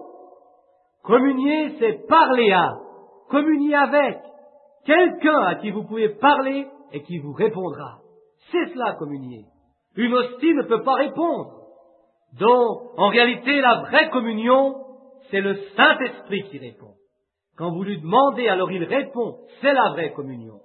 Communier, c'est parler à, communier avec quelqu'un à qui vous pouvez parler et qui vous répondra. C'est cela, communier. Une hostie ne peut pas répondre. Donc, en réalité, la vraie communion, c'est le Saint-Esprit qui répond. Quand vous lui demandez, alors il répond. C'est la vraie communion.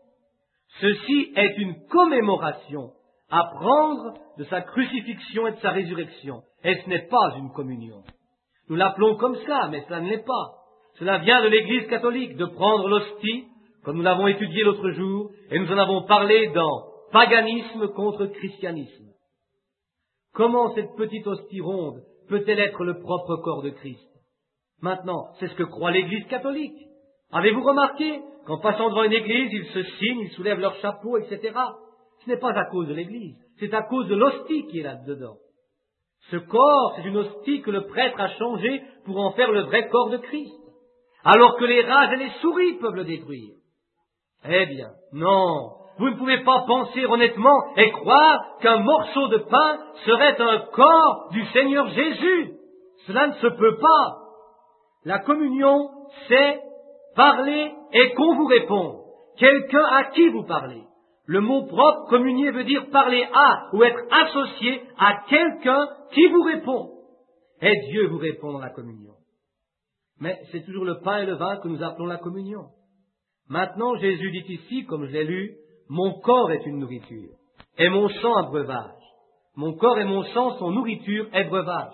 Ceci est une commémoration à prendre de sa crucifixion et de sa résurrection. Et ce n'est pas une communion. Nous l'appelons comme ça, mais cela ne l'est pas. Cela vient de l'Église catholique, de prendre l'hostie comme nous l'avons étudié l'autre jour, et nous en avons parlé dans paganisme contre christianisme. Comment cette petite hostie ronde peut-elle être le propre corps de Christ? Maintenant, c'est ce que croit l'Église catholique. Avez-vous remarqué qu'en passant devant une église, ils se signent, ils soulèvent leur chapeau, et cetera. Ce n'est pas à cause de l'église, c'est à cause de l'hostie qui est là-dedans. Ce corps, c'est une hostie que le prêtre a changée pour en faire le vrai corps de Christ, alors que les rages et les souris peuvent le détruire. Eh bien, non, vous ne pouvez pas penser honnêtement et croire qu'un morceau de pain serait un corps du Seigneur Jésus. Cela ne se peut pas. La communion, c'est parler et qu'on vous réponde. Quelqu'un à qui vous parlez. Le mot propre, communier, veut dire parler à ou être associé à quelqu'un qui vous répond. Et Dieu vous répond dans la communion. Mais c'est toujours le pain et le vin que nous appelons la communion. Maintenant, Jésus dit ici, comme je l'ai lu, mon corps est une nourriture et mon sang un breuvage. Mon corps et mon sang sont nourriture et breuvage.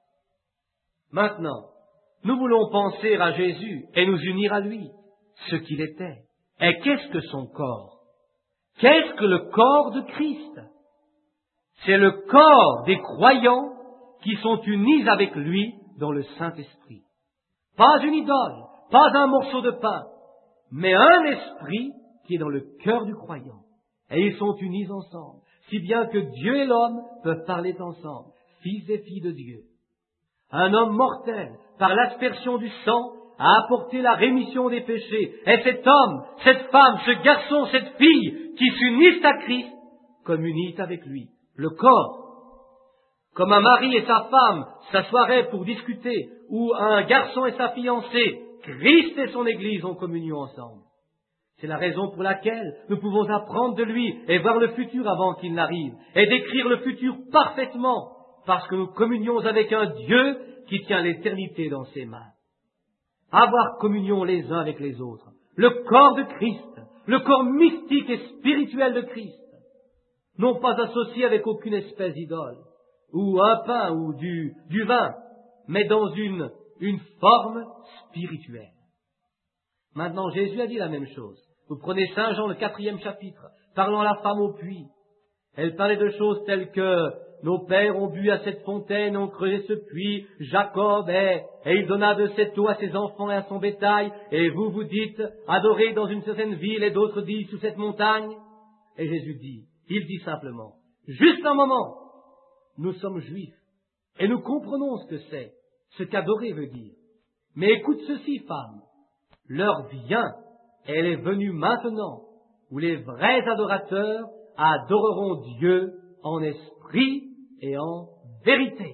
Maintenant, nous voulons penser à Jésus et nous unir à lui, ce qu'il était. Et qu'est-ce que son corps? Qu'est-ce que le corps de Christ? C'est le corps des croyants qui sont unis avec lui dans le Saint-Esprit. Pas une idole, pas un morceau de pain, mais un esprit qui est dans le cœur du croyant. Et ils sont unis ensemble, si bien que Dieu et l'homme peuvent parler ensemble, fils et filles de Dieu. Un homme mortel, par l'aspersion du sang, a apporté la rémission des péchés. Et cet homme, cette femme, ce garçon, cette fille, qui s'unissent à Christ, communient avec lui, le corps. Comme un mari et sa femme s'assoiraient pour discuter, ou un garçon et sa fiancée, Christ et son Église ont communion ensemble. C'est la raison pour laquelle nous pouvons apprendre de lui et voir le futur avant qu'il n'arrive, et décrire le futur parfaitement, parce que nous communions avec un Dieu qui tient l'éternité dans ses mains. Avoir communion les uns avec les autres, le corps de Christ, le corps mystique et spirituel de Christ, non pas associé avec aucune espèce d'idole, ou un pain ou du, du vin, mais dans une, une forme spirituelle. Maintenant, Jésus a dit la même chose. Vous prenez Saint Jean, le quatrième chapitre, parlant à la femme au puits. Elle parlait de choses telles que nos pères ont bu à cette fontaine, ont creusé ce puits, Jacob est, et il donna de cette eau à ses enfants et à son bétail, et vous vous dites, adorez dans une certaine ville, et d'autres disent sous cette montagne. Et Jésus dit, il dit simplement, juste un moment, nous sommes juifs, et nous comprenons ce que c'est, ce qu'adorer veut dire. Mais écoute ceci, femme, l'heure vient, elle est venue maintenant, où les vrais adorateurs adoreront Dieu en esprit et en vérité.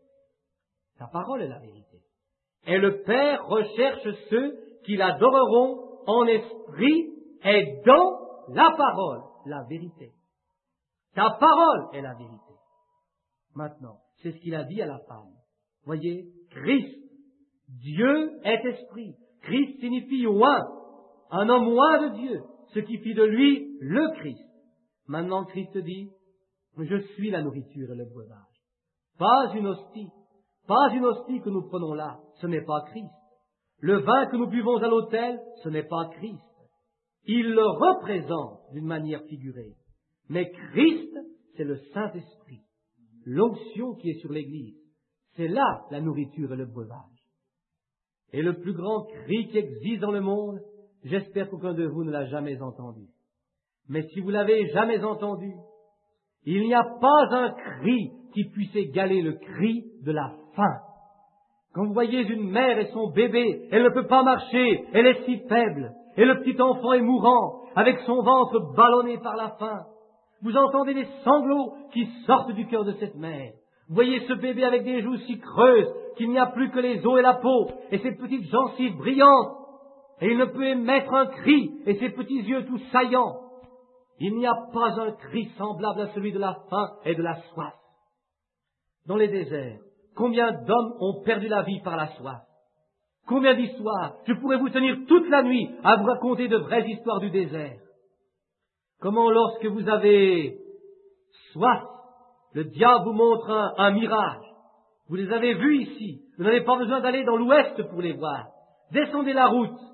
La parole est la vérité. Et le Père recherche ceux qui l'adoreront en esprit et dans la parole, la vérité. Ta parole est la vérité. Maintenant, c'est ce qu'il a dit à la femme. Voyez, Christ, Dieu est esprit. Christ signifie oint, un homme oint de Dieu, ce qui fit de lui le Christ. Maintenant, Christ dit, je suis la nourriture et le breuvage. Pas une hostie, pas une hostie que nous prenons là, ce n'est pas Christ. Le vin que nous buvons à l'autel, ce n'est pas Christ. Il le représente d'une manière figurée. Mais Christ, c'est le Saint-Esprit, l'onction qui est sur l'Église. C'est là la nourriture et le breuvage. Et le plus grand cri qui existe dans le monde, j'espère qu'aucun de vous ne l'a jamais entendu. Mais si vous l'avez jamais entendu, il n'y a pas un cri qui puisse égaler le cri de la faim. Quand vous voyez une mère et son bébé, elle ne peut pas marcher, elle est si faible, et le petit enfant est mourant, avec son ventre ballonné par la faim. Vous entendez les sanglots qui sortent du cœur de cette mère. Vous voyez ce bébé avec des joues si creuses qu'il n'y a plus que les os et la peau, et ses petites gencives brillantes, et il ne peut émettre un cri, et ses petits yeux tout saillants. Il n'y a pas un cri semblable à celui de la faim et de la soif. Dans les déserts, combien d'hommes ont perdu la vie par la soif? Combien d'histoires? Je pourrais vous tenir toute la nuit à vous raconter de vraies histoires du désert. Comment lorsque vous avez soif, le diable vous montre un, un mirage. Vous les avez vus ici. Vous n'avez pas besoin d'aller dans l'ouest pour les voir. Descendez la route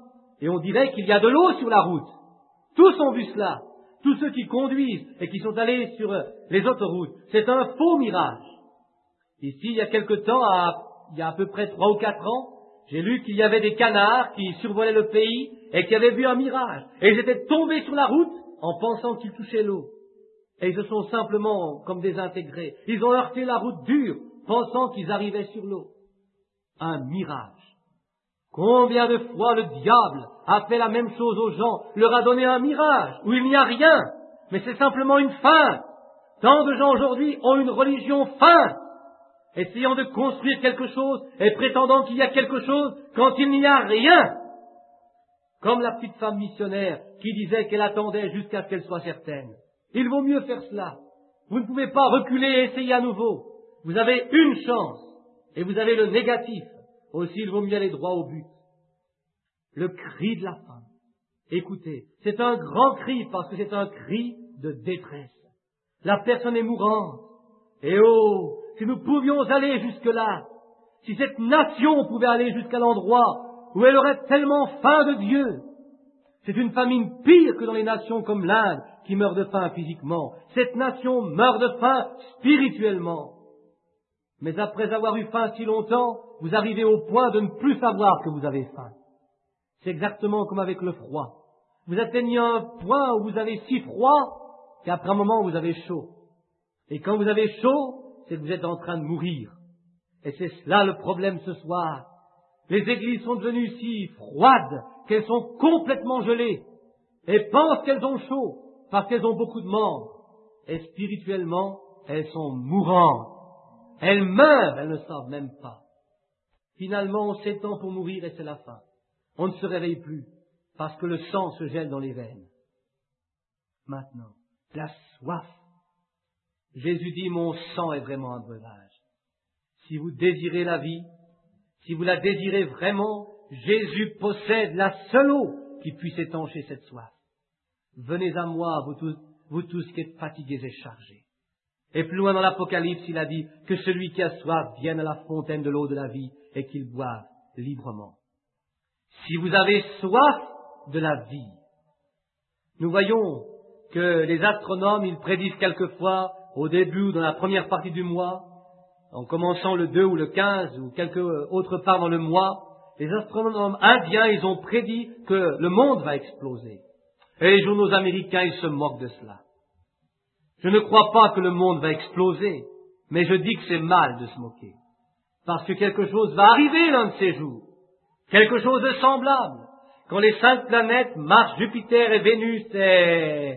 et on dirait qu'il y a de l'eau sur la route. Tous ont vu cela. Tous ceux qui conduisent et qui sont allés sur les autoroutes. C'est un faux mirage. Ici, il y a quelque temps, à, il y a à peu près trois ou quatre ans, j'ai lu qu'il y avait des canards qui survolaient le pays et qui avaient vu un mirage. Et ils étaient tombés sur la route en pensant qu'ils touchaient l'eau. Et ils se sont simplement comme désintégrés. Ils ont heurté la route dure, pensant qu'ils arrivaient sur l'eau. Un mirage. Combien de fois le diable a fait la même chose aux gens, leur a donné un mirage, où il n'y a rien, mais c'est simplement une feinte. Tant de gens aujourd'hui ont une religion feinte, essayant de construire quelque chose et prétendant qu'il y a quelque chose quand il n'y a rien. Comme la petite femme missionnaire qui disait qu'elle attendait jusqu'à ce qu'elle soit certaine. Il vaut mieux faire cela. Vous ne pouvez pas reculer et essayer à nouveau. Vous avez une chance et vous avez le négatif. Aussi, il vaut mieux aller droit au but. Le cri de la femme. Écoutez, c'est un grand cri parce que c'est un cri de détresse. La personne est mourante. Et oh, si nous pouvions aller jusque-là, si cette nation pouvait aller jusqu'à l'endroit où elle aurait tellement faim de Dieu. C'est une famine pire que dans les nations comme l'Inde qui meurt de faim physiquement. Cette nation meurt de faim spirituellement. Mais après avoir eu faim si longtemps, vous arrivez au point de ne plus savoir que vous avez faim. C'est exactement comme avec le froid. Vous atteignez un point où vous avez si froid qu'après un moment vous avez chaud. Et quand vous avez chaud, c'est que vous êtes en train de mourir. Et c'est cela le problème ce soir. Les églises sont devenues si froides qu'elles sont complètement gelées et pensent qu'elles ont chaud parce qu'elles ont beaucoup de membres. Et spirituellement, elles sont mourantes. Elles meurent, elles ne savent même pas. Finalement, on s'étend pour mourir et c'est la fin. On ne se réveille plus parce que le sang se gèle dans les veines. Maintenant, la soif. Jésus dit, mon sang est vraiment un breuvage. Si vous désirez la vie, si vous la désirez vraiment, Jésus possède la seule eau qui puisse étancher cette soif. Venez à moi, vous tous, vous tous qui êtes fatigués et chargés. Et plus loin dans l'Apocalypse, il a dit que celui qui a soif vienne à la fontaine de l'eau de la vie et qu'il boive librement. Si vous avez soif de la vie, nous voyons que les astronomes, ils prédisent quelquefois au début ou dans la première partie du mois, en commençant le deux ou le quinze ou quelque autre part dans le mois, les astronomes indiens, ils ont prédit que le monde va exploser. Et les journaux américains, ils se moquent de cela. Je ne crois pas que le monde va exploser, mais je dis que c'est mal de se moquer. Parce que quelque chose va arriver l'un de ces jours. Quelque chose de semblable. Quand les cinq planètes, Mars, Jupiter et Vénus et,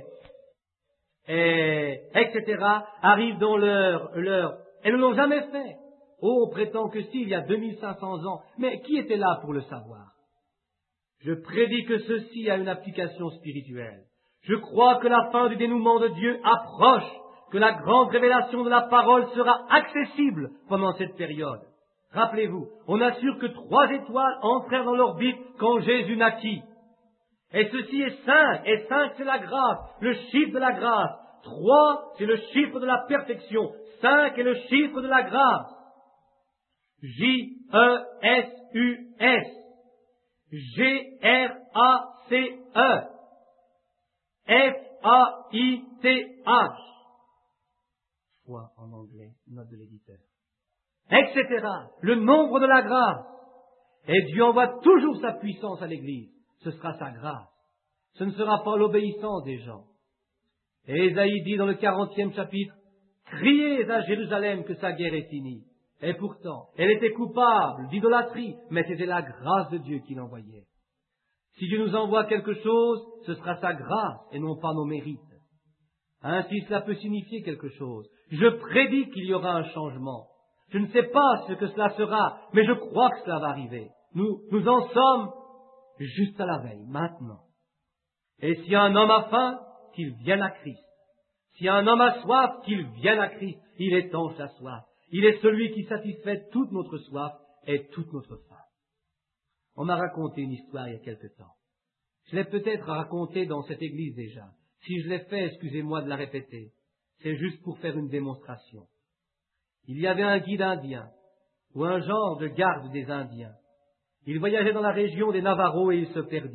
et et cetera, arrivent dans leur, leur elles ne l'ont jamais fait. Oh, on prétend que si, il y a deux mille cinq cents ans. Mais qui était là pour le savoir? Je prédis que ceci a une application spirituelle. Je crois que la fin du dénouement de Dieu approche, que la grande révélation de la parole sera accessible pendant cette période. Rappelez-vous, on assure que trois étoiles entrèrent dans l'orbite quand Jésus naquit. Et ceci est cinq, et cinq c'est la grâce, le chiffre de la grâce. Trois, c'est le chiffre de la perfection. Cinq est le chiffre de la grâce. J E S U S. G R A C E. F A I T H. Foi en anglais, note de l'éditeur. Etc. Le nombre de la grâce. Et Dieu envoie toujours sa puissance à l'Église. Ce sera sa grâce. Ce ne sera pas l'obéissance des gens. Et Ésaïe dit dans le quarantième chapitre, « Criez à Jérusalem que sa guerre est finie. » Et pourtant, elle était coupable d'idolâtrie, mais c'était la grâce de Dieu qui l'envoyait. Si Dieu nous envoie quelque chose, ce sera sa grâce et non pas nos mérites. Ainsi, cela peut signifier quelque chose. Je prédis qu'il y aura un changement. Je ne sais pas ce que cela sera, mais je crois que cela va arriver. Nous, nous en sommes juste à la veille, maintenant. Et s'il y a un homme a faim, qu'il vienne à Christ. S'il y a un homme a soif, qu'il vienne à Christ. Il étanche la soif. Il est celui qui satisfait toute notre soif et toute notre faim. On m'a raconté une histoire il y a quelque temps. Je l'ai peut-être racontée dans cette église déjà. Si je l'ai fait, excusez-moi de la répéter. C'est juste pour faire une démonstration. Il y avait un guide indien, ou un genre de garde des Indiens. Il voyageait dans la région des Navajos et il se perdit.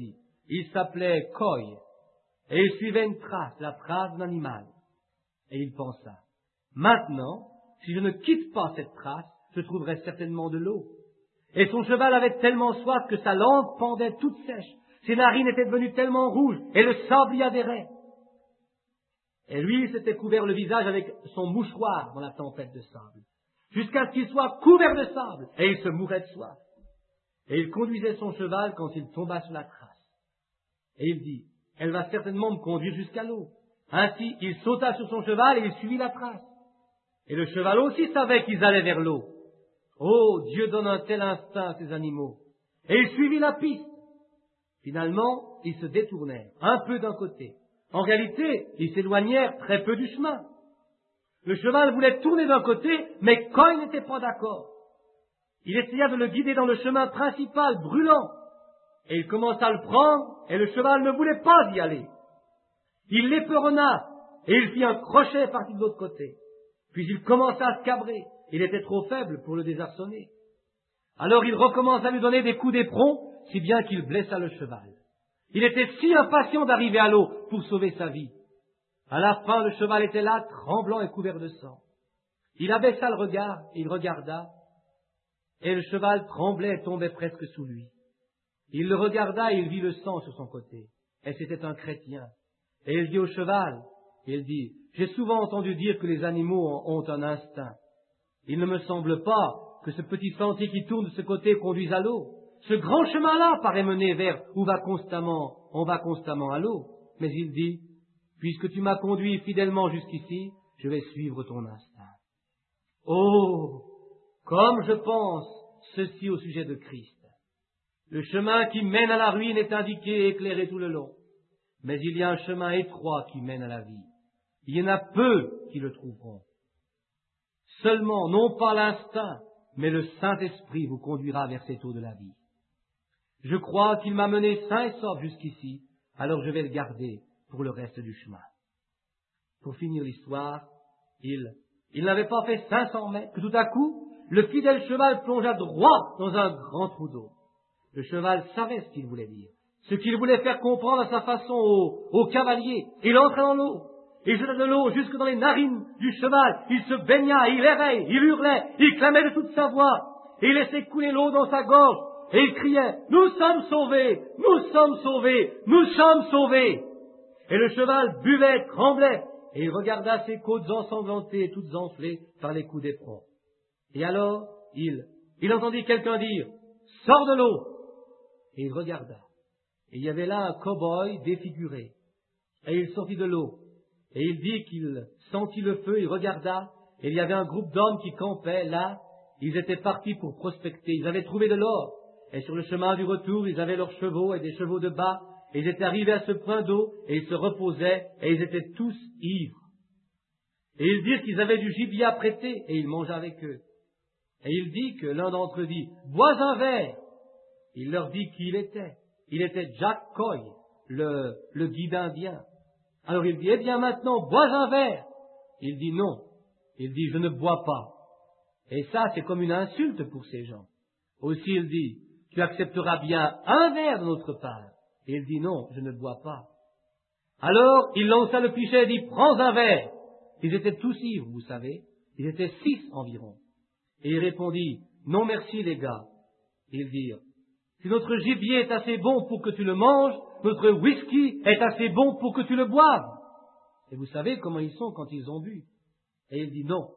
Il s'appelait Coy, et il suivait une trace, la trace d'un animal. Et il pensa, maintenant, si je ne quitte pas cette trace, je trouverai certainement de l'eau. Et son cheval avait tellement soif que sa langue pendait toute sèche. Ses narines étaient devenues tellement rouges, et le sable y adhérait. Et lui, il s'était couvert le visage avec son mouchoir dans la tempête de sable, jusqu'à ce qu'il soit couvert de sable, et il se mourait de soif. Et il conduisait son cheval quand il tomba sur la trace. Et il dit, elle va certainement me conduire jusqu'à l'eau. Ainsi, il sauta sur son cheval et il suivit la trace. Et le cheval aussi savait qu'ils allaient vers l'eau. Oh, Dieu donne un tel instinct à ces animaux. Et il suivit la piste. Finalement, ils se détournèrent, un peu d'un côté. En réalité, ils s'éloignèrent très peu du chemin. Le cheval voulait tourner d'un côté, mais Coy n'était pas d'accord. Il essaya de le guider dans le chemin principal, brûlant. Et il commença à le prendre, et le cheval ne voulait pas y aller. Il l'éperonna, et il fit un crochet parti de l'autre côté. Puis il commença à se cabrer. Il était trop faible pour le désarçonner. Alors il recommença à lui donner des coups d'éperon, si bien qu'il blessa le cheval. Il était si impatient d'arriver à l'eau pour sauver sa vie. À la fin, le cheval était là, tremblant et couvert de sang. Il abaissa le regard, et il regarda, et le cheval tremblait et tombait presque sous lui. Il le regarda et il vit le sang sur son côté. Et c'était un chrétien. Et il dit au cheval, il dit, j'ai souvent entendu dire que les animaux ont un instinct. Il ne me semble pas que ce petit sentier qui tourne de ce côté conduise à l'eau. Ce grand chemin-là paraît mener vers où va constamment, on va constamment à l'eau. Mais il dit, puisque tu m'as conduit fidèlement jusqu'ici, je vais suivre ton instinct. Oh, comme je pense ceci au sujet de Christ. Le chemin qui mène à la ruine est indiqué et éclairé tout le long. Mais il y a un chemin étroit qui mène à la vie. Il y en a peu qui le trouveront. Seulement, non pas l'instinct, mais le Saint-Esprit vous conduira vers cette eau de la vie. Je crois qu'il m'a mené sain et sauf jusqu'ici, alors je vais le garder pour le reste du chemin. Pour finir l'histoire, il, il n'avait pas fait cinq cents mètres, que tout à coup, le fidèle cheval plongea droit dans un grand trou d'eau. Le cheval savait ce qu'il voulait dire, ce qu'il voulait faire comprendre à sa façon au, au cavalier. Il entra dans l'eau. Il jeta de l'eau jusque dans les narines du cheval. Il se baigna, il errait, il hurlait, il clamait de toute sa voix. Et il laissait couler l'eau dans sa gorge. Et il criait, « Nous sommes sauvés! Nous sommes sauvés! Nous sommes sauvés !» Et le cheval buvait, tremblait. Et il regarda ses côtes ensanglantées et toutes enflées par les coups d'éperon. Et alors, il, il entendit quelqu'un dire, « Sors de l'eau !» Et il regarda. Et il y avait là un cow-boy défiguré. Et il sortit de l'eau. Et il dit qu'il sentit le feu, il regarda, et il y avait un groupe d'hommes qui campaient là. Ils étaient partis pour prospecter. Ils avaient trouvé de l'or. Et sur le chemin du retour, ils avaient leurs chevaux et des chevaux de bas. Et ils étaient arrivés à ce point d'eau, et ils se reposaient, et ils étaient tous ivres. Et ils dirent qu'ils avaient du gibier à prêter, et il mangea avec eux. Et il dit que l'un d'entre eux dit, « Bois un verre !» Il leur dit qui il était. Il était Jack Coy, le, le guide indien. Alors il dit, eh bien maintenant, bois un verre. Il dit non. Il dit, je ne bois pas. Et ça, c'est comme une insulte pour ces gens. Aussi, il dit, tu accepteras bien un verre de notre part. Et il dit, non, je ne bois pas. Alors, il lança le pichet et dit, prends un verre. Ils étaient tous ivres, vous savez. Ils étaient six environ. Et il répondit, non merci les gars. Ils dirent, si notre gibier est assez bon pour que tu le manges, notre whisky est assez bon pour que tu le boives. Et vous savez comment ils sont quand ils ont bu. Et il dit non.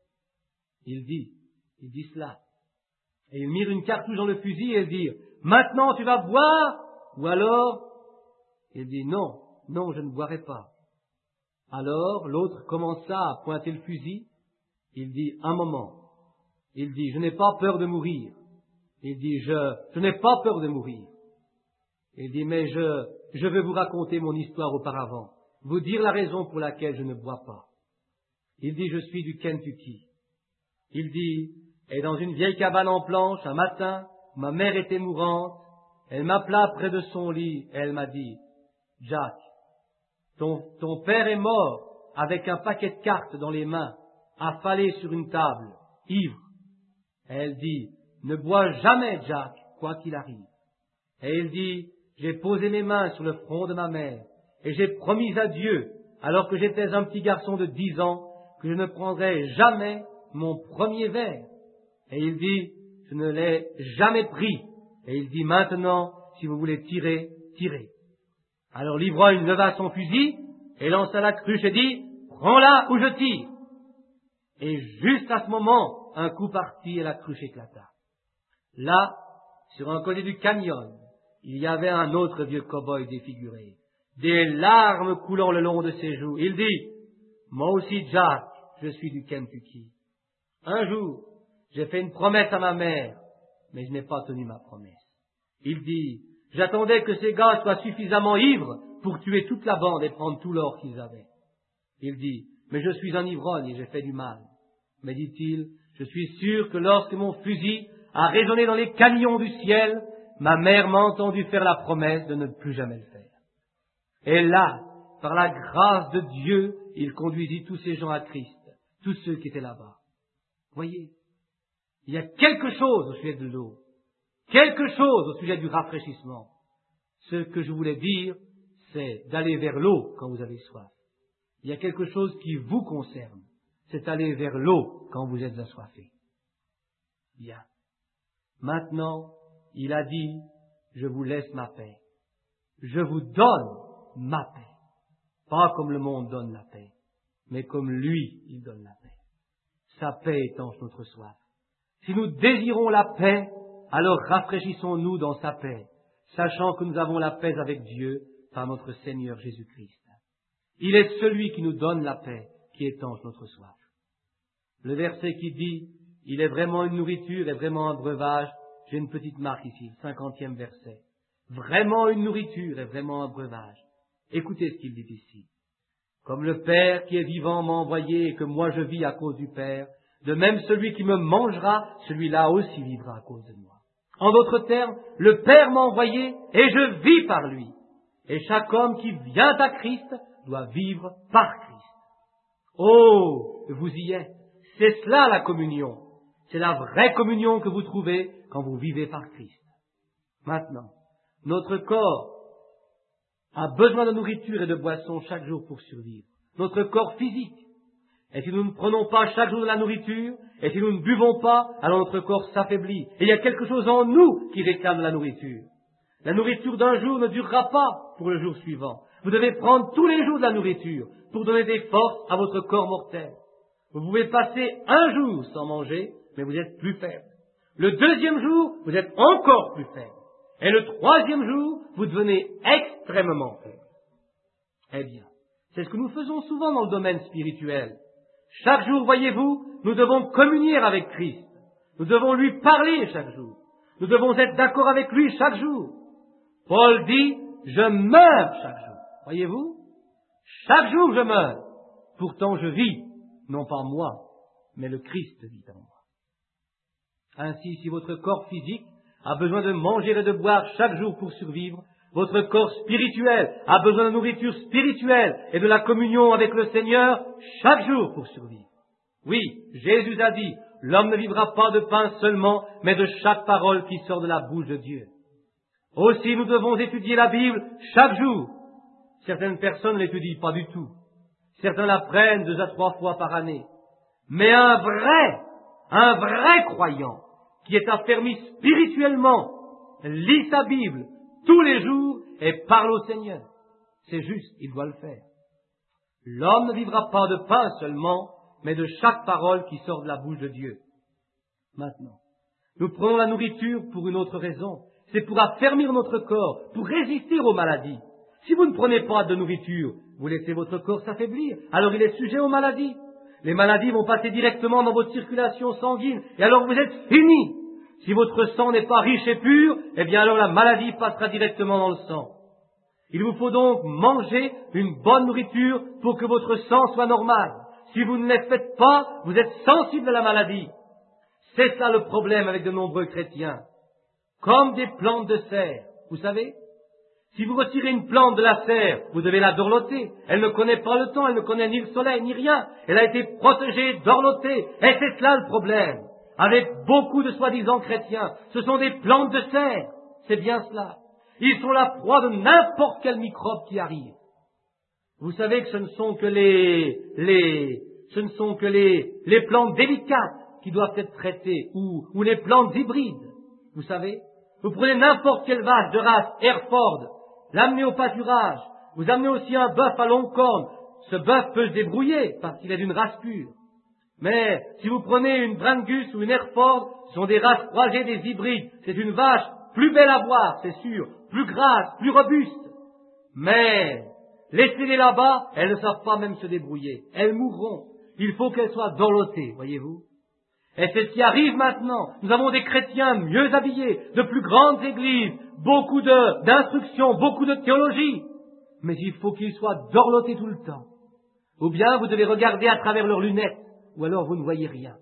Il dit, il dit cela. Et ils mirent une cartouche dans le fusil et ils dirent, maintenant tu vas boire, ou alors, il dit non, non je ne boirai pas. Alors l'autre commença à pointer le fusil. Il dit, un moment. Il dit, je n'ai pas peur de mourir. Il dit, je, je n'ai pas peur de mourir. Il dit, mais je, je vais vous raconter mon histoire auparavant, vous dire la raison pour laquelle je ne bois pas. Il dit, je suis du Kentucky. Il dit, et dans une vieille cabane en planche, un matin, ma mère était mourante, elle m'appela près de son lit, et elle m'a dit, Jack, ton, ton père est mort avec un paquet de cartes dans les mains, affalé sur une table, ivre. Et elle dit, ne bois jamais, Jack, quoi qu'il arrive. Et il dit, j'ai posé mes mains sur le front de ma mère, et j'ai promis à Dieu, alors que j'étais un petit garçon de dix ans, que je ne prendrais jamais mon premier verre. Et il dit, je ne l'ai jamais pris. Et il dit, maintenant, si vous voulez tirer, tirez. Alors l'ivrogne leva son fusil et lança la cruche et dit, prends-la ou je tire. Et juste à ce moment, un coup partit et la cruche éclata. Là, sur un côté du canyon, il y avait un autre vieux cow-boy défiguré, des larmes coulant le long de ses joues. Il dit, moi aussi, Jack, je suis du Kentucky. Un jour, j'ai fait une promesse à ma mère, mais je n'ai pas tenu ma promesse. Il dit, j'attendais que ces gars soient suffisamment ivres pour tuer toute la bande et prendre tout l'or qu'ils avaient. Il dit, mais je suis un ivrogne et j'ai fait du mal. Mais dit-il, je suis sûr que lorsque mon fusil a résonné dans les canyons du ciel, ma mère m'a entendu faire la promesse de ne plus jamais le faire. Et là, par la grâce de Dieu, il conduisit tous ces gens à Christ, tous ceux qui étaient là-bas. Voyez, il y a quelque chose au sujet de l'eau, quelque chose au sujet du rafraîchissement. Ce que je voulais dire, c'est d'aller vers l'eau quand vous avez soif. Il y a quelque chose qui vous concerne, c'est aller vers l'eau quand vous êtes assoiffé. Bien. Maintenant, il a dit, je vous laisse ma paix. Je vous donne ma paix. Pas comme le monde donne la paix, mais comme lui, il donne la paix. Sa paix étanche notre soif. Si nous désirons la paix, alors rafraîchissons-nous dans sa paix, sachant que nous avons la paix avec Dieu par notre Seigneur Jésus-Christ. Il est celui qui nous donne la paix, qui étanche notre soif. Le verset qui dit, il est vraiment une nourriture et vraiment un breuvage, j'ai une petite marque ici, cinquantième verset. Vraiment une nourriture et vraiment un breuvage. Écoutez ce qu'il dit ici. Comme le Père qui est vivant m'a envoyé et que moi je vis à cause du Père, de même celui qui me mangera, celui-là aussi vivra à cause de moi. En d'autres termes, le Père m'a envoyé et je vis par lui. Et chaque homme qui vient à Christ doit vivre par Christ. Oh, vous y êtes. C'est cela la communion. C'est la vraie communion que vous trouvez quand vous vivez par Christ. Maintenant, notre corps a besoin de nourriture et de boissons chaque jour pour survivre. Notre corps physique. Et si nous ne prenons pas chaque jour de la nourriture, et si nous ne buvons pas, alors notre corps s'affaiblit. Et il y a quelque chose en nous qui réclame la nourriture. La nourriture d'un jour ne durera pas pour le jour suivant. Vous devez prendre tous les jours de la nourriture pour donner des forces à votre corps mortel. Vous pouvez passer un jour sans manger, mais vous êtes plus faible. Le deuxième jour, vous êtes encore plus faible. Et le troisième jour, vous devenez extrêmement faible. Eh bien, c'est ce que nous faisons souvent dans le domaine spirituel. Chaque jour, voyez-vous, nous devons communier avec Christ. Nous devons lui parler chaque jour. Nous devons être d'accord avec lui chaque jour. Paul dit, je meurs chaque jour. Voyez-vous? Chaque jour, je meurs. Pourtant, je vis, non pas moi, mais le Christ vit en moi. Ainsi, si votre corps physique a besoin de manger et de boire chaque jour pour survivre, votre corps spirituel a besoin de nourriture spirituelle et de la communion avec le Seigneur chaque jour pour survivre. Oui, Jésus a dit, l'homme ne vivra pas de pain seulement, mais de chaque parole qui sort de la bouche de Dieu. Aussi, nous devons étudier la Bible chaque jour. Certaines personnes ne l'étudient pas du tout. Certains la prennent deux à trois fois par année. Mais un vrai, un vrai croyant, qui est affermi spirituellement, lit sa Bible tous les jours et parle au Seigneur. C'est juste, il doit le faire. L'homme ne vivra pas de pain seulement, mais de chaque parole qui sort de la bouche de Dieu. Maintenant, nous prenons la nourriture pour une autre raison. C'est pour affermir notre corps, pour résister aux maladies. Si vous ne prenez pas de nourriture, vous laissez votre corps s'affaiblir, alors il est sujet aux maladies. Les maladies vont passer directement dans votre circulation sanguine, et alors vous êtes fini. Si votre sang n'est pas riche et pur, eh bien alors la maladie passera directement dans le sang. Il vous faut donc manger une bonne nourriture pour que votre sang soit normal. Si vous ne les faites pas, vous êtes sensible à la maladie. C'est ça le problème avec de nombreux chrétiens. Comme des plantes de serre, vous savez, si vous retirez une plante de la serre, vous devez la dorloter. Elle ne connaît pas le temps, elle ne connaît ni le soleil, ni rien. Elle a été protégée, dorlotée. Et c'est là le problème. Avec beaucoup de soi-disant chrétiens, ce sont des plantes de serre. C'est bien cela. Ils sont la proie de n'importe quel microbe qui arrive. Vous savez que ce ne sont que les, les, ce ne sont que les, les plantes délicates qui doivent être traitées, ou, ou les plantes hybrides. Vous savez, vous prenez n'importe quelle vache de race Hereford, l'amenez au pâturage, vous amenez aussi un bœuf à longue corne. Ce bœuf peut se débrouiller parce qu'il est d'une race pure. Mais si vous prenez une Brangus ou une Hereford, ce sont des races croisées, des hybrides. C'est une vache plus belle à voir, c'est sûr, plus grasse, plus robuste. Mais laissez-les là-bas, elles ne savent pas même se débrouiller. Elles mourront. Il faut qu'elles soient dorlotées, voyez-vous. Et c'est ce qui arrive maintenant. Nous avons des chrétiens mieux habillés, de plus grandes églises, beaucoup de, d'instructions, beaucoup de théologie. Mais il faut qu'ils soient dorlotés tout le temps. Ou bien vous devez regarder à travers leurs lunettes, ou alors vous ne voyez rien.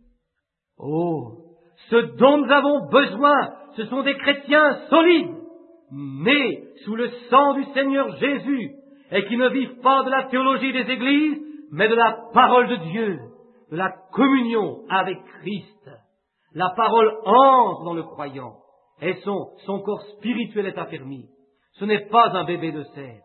Oh, ce dont nous avons besoin, ce sont des chrétiens solides, nés sous le sang du Seigneur Jésus, et qui ne vivent pas de la théologie des églises, mais de la parole de Dieu, de la communion avec Christ. La parole entre dans le croyant, et son, son corps spirituel est affermi. Ce n'est pas un bébé de serre.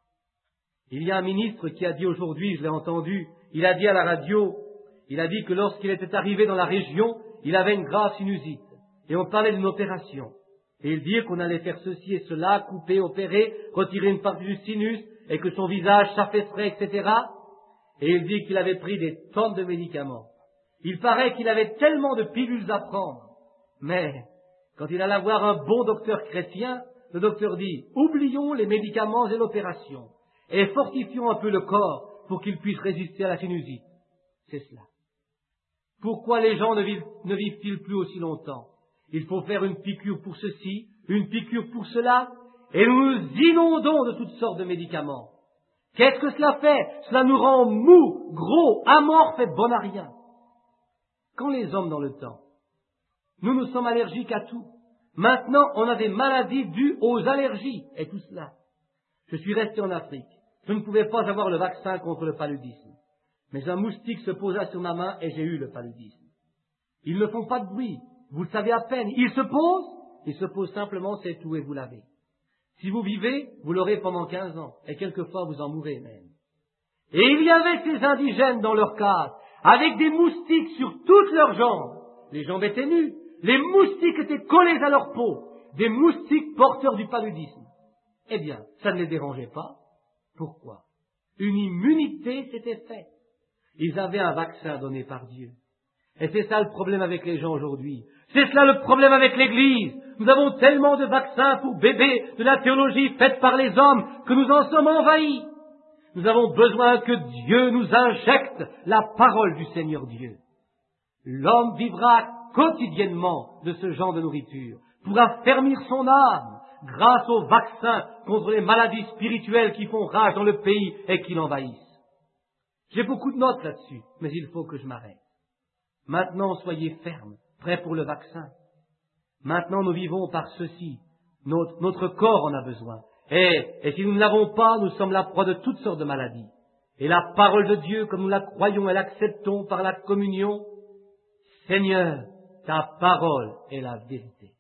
Il y a un ministre qui a dit aujourd'hui, je l'ai entendu, il a dit à la radio, il a dit que lorsqu'il était arrivé dans la région, il avait une grave sinusite. Et on parlait d'une opération. Et il dit qu'on allait faire ceci et cela, couper, opérer, retirer une partie du sinus, et que son visage s'affaisserait, et cetera. Et il dit qu'il avait pris des tonnes de médicaments. Il paraît qu'il avait tellement de pilules à prendre. Mais, quand il alla voir un bon docteur chrétien, le docteur dit, oublions les médicaments et l'opération, et fortifions un peu le corps pour qu'il puisse résister à la sinusite. C'est cela. Pourquoi les gens ne vivent, ne vivent-ils plus aussi longtemps? Il faut faire une piqûre pour ceci, une piqûre pour cela, et nous nous inondons de toutes sortes de médicaments. Qu'est-ce que cela fait? Cela nous rend mous, gros, amorphes et bon à rien. Quand les hommes dans le temps, nous nous sommes allergiques à tout. Maintenant, on a des maladies dues aux allergies, et tout cela. Je suis resté en Afrique. Je ne pouvais pas avoir le vaccin contre le paludisme. Mais un moustique se posa sur ma main et j'ai eu le paludisme. Ils ne font pas de bruit. Vous le savez à peine. Ils se posent. Ils se posent simplement, c'est tout et vous l'avez. Si vous vivez, vous l'aurez pendant quinze ans. Et quelquefois, vous en mourrez même. Et il y avait ces indigènes dans leur case, avec des moustiques sur toutes leurs jambes. Les jambes étaient nues. Les moustiques étaient collés à leur peau. Des moustiques porteurs du paludisme. Eh bien, ça ne les dérangeait pas. Pourquoi? Une immunité s'était faite. Ils avaient un vaccin donné par Dieu. Et c'est ça le problème avec les gens aujourd'hui. C'est cela le problème avec l'Église. Nous avons tellement de vaccins pour bébés de la théologie faite par les hommes que nous en sommes envahis. Nous avons besoin que Dieu nous injecte la parole du Seigneur Dieu. L'homme vivra quotidiennement de ce genre de nourriture pour affermir son âme grâce aux vaccins contre les maladies spirituelles qui font rage dans le pays et qui l'envahissent. J'ai beaucoup de notes là-dessus, mais il faut que je m'arrête. Maintenant, soyez fermes, prêts pour le vaccin. Maintenant, nous vivons par ceci. Notre, notre corps en a besoin. Et, et si nous ne l'avons pas, nous sommes la proie de toutes sortes de maladies. Et la parole de Dieu, comme nous la croyons et l'acceptons par la communion, Seigneur, ta parole est la vérité.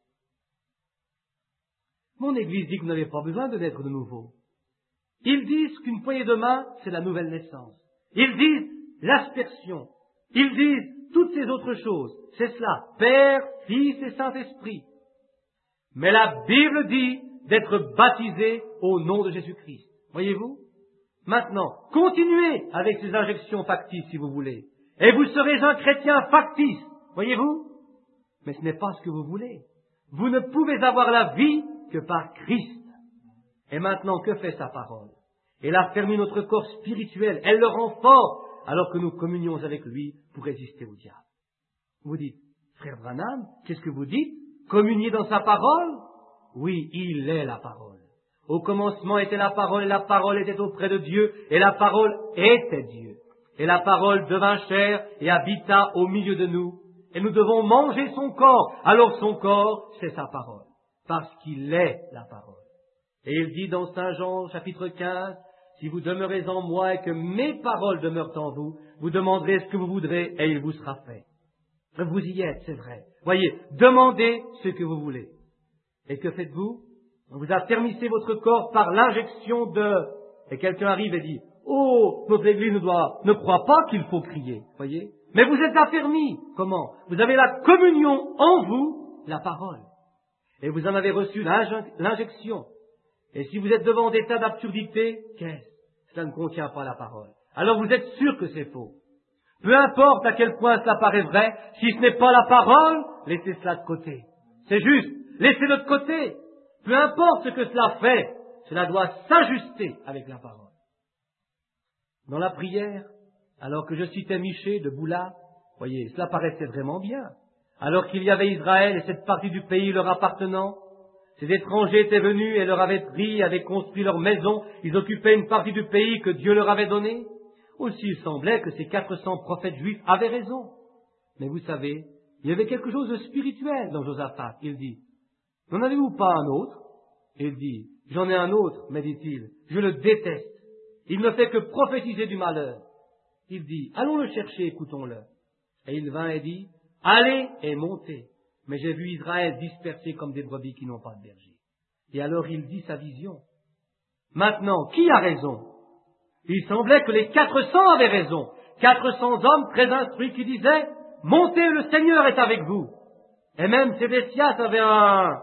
Mon Église dit que vous n'avez pas besoin de naître de nouveau. Ils disent qu'une poignée de main, c'est la nouvelle naissance. Ils disent l'aspersion. Ils disent toutes ces autres choses. C'est cela, Père, Fils et Saint-Esprit. Mais la Bible dit d'être baptisé au nom de Jésus-Christ. Voyez-vous? Maintenant, continuez avec ces injections factices si vous voulez. Et vous serez un chrétien factice. Voyez-vous? Mais ce n'est pas ce que vous voulez. Vous ne pouvez avoir la vie que par Christ. Et maintenant, que fait sa parole? Elle affermit notre corps spirituel, elle le rend fort, alors que nous communions avec lui pour résister au diable. Vous dites, frère Branham, qu'est-ce que vous dites? Communier dans sa parole? Oui, il est la parole. Au commencement était la parole, et la parole était auprès de Dieu, et la parole était Dieu. Et la parole devint chair et habita au milieu de nous. Et nous devons manger son corps. Alors son corps, c'est sa parole, parce qu'il est la parole. Et il dit dans Saint Jean, chapitre quinze, « Si vous demeurez en moi et que mes paroles demeurent en vous, vous demanderez ce que vous voudrez et il vous sera fait. » Vous y êtes, c'est vrai. Voyez, demandez ce que vous voulez. Et que faites-vous? On vous affermissez votre corps par l'injection de... Et quelqu'un arrive et dit, oh, notre Église ne doit, ne croit pas qu'il faut crier, voyez. Mais vous êtes affermis. Comment? Vous avez la communion en vous, la parole. Et vous en avez reçu l'injection. Et si vous êtes devant des tas d'absurdités, qu'est-ce? Cela ne contient pas la parole. Alors vous êtes sûr que c'est faux. Peu importe à quel point cela paraît vrai, si ce n'est pas la parole, laissez cela de côté. C'est juste, laissez-le de côté. Peu importe ce que cela fait, cela doit s'ajuster avec la parole. Dans la prière, alors que je citais Michée de Boula, voyez, cela paraissait vraiment bien. Alors qu'il y avait Israël et cette partie du pays leur appartenant, ces étrangers étaient venus et leur avaient pris, avaient construit leur maison, ils occupaient une partie du pays que Dieu leur avait donné. Aussi il semblait que ces quatre cents prophètes juifs avaient raison. Mais vous savez, il y avait quelque chose de spirituel dans Josaphat. Il dit, n'en avez-vous pas un autre? Il dit, j'en ai un autre, mais dit-il, je le déteste. Il ne fait que prophétiser du malheur. Il dit, allons le chercher, écoutons-le. Et il vint et dit, allez et montez. Mais j'ai vu Israël dispersé comme des brebis qui n'ont pas de berger. Et alors il dit sa vision. Maintenant, qui a raison? Il semblait que les quatre cents avaient raison. quatre cents hommes très instruits qui disaient, montez, le Seigneur est avec vous. Et même Sédécias avait un,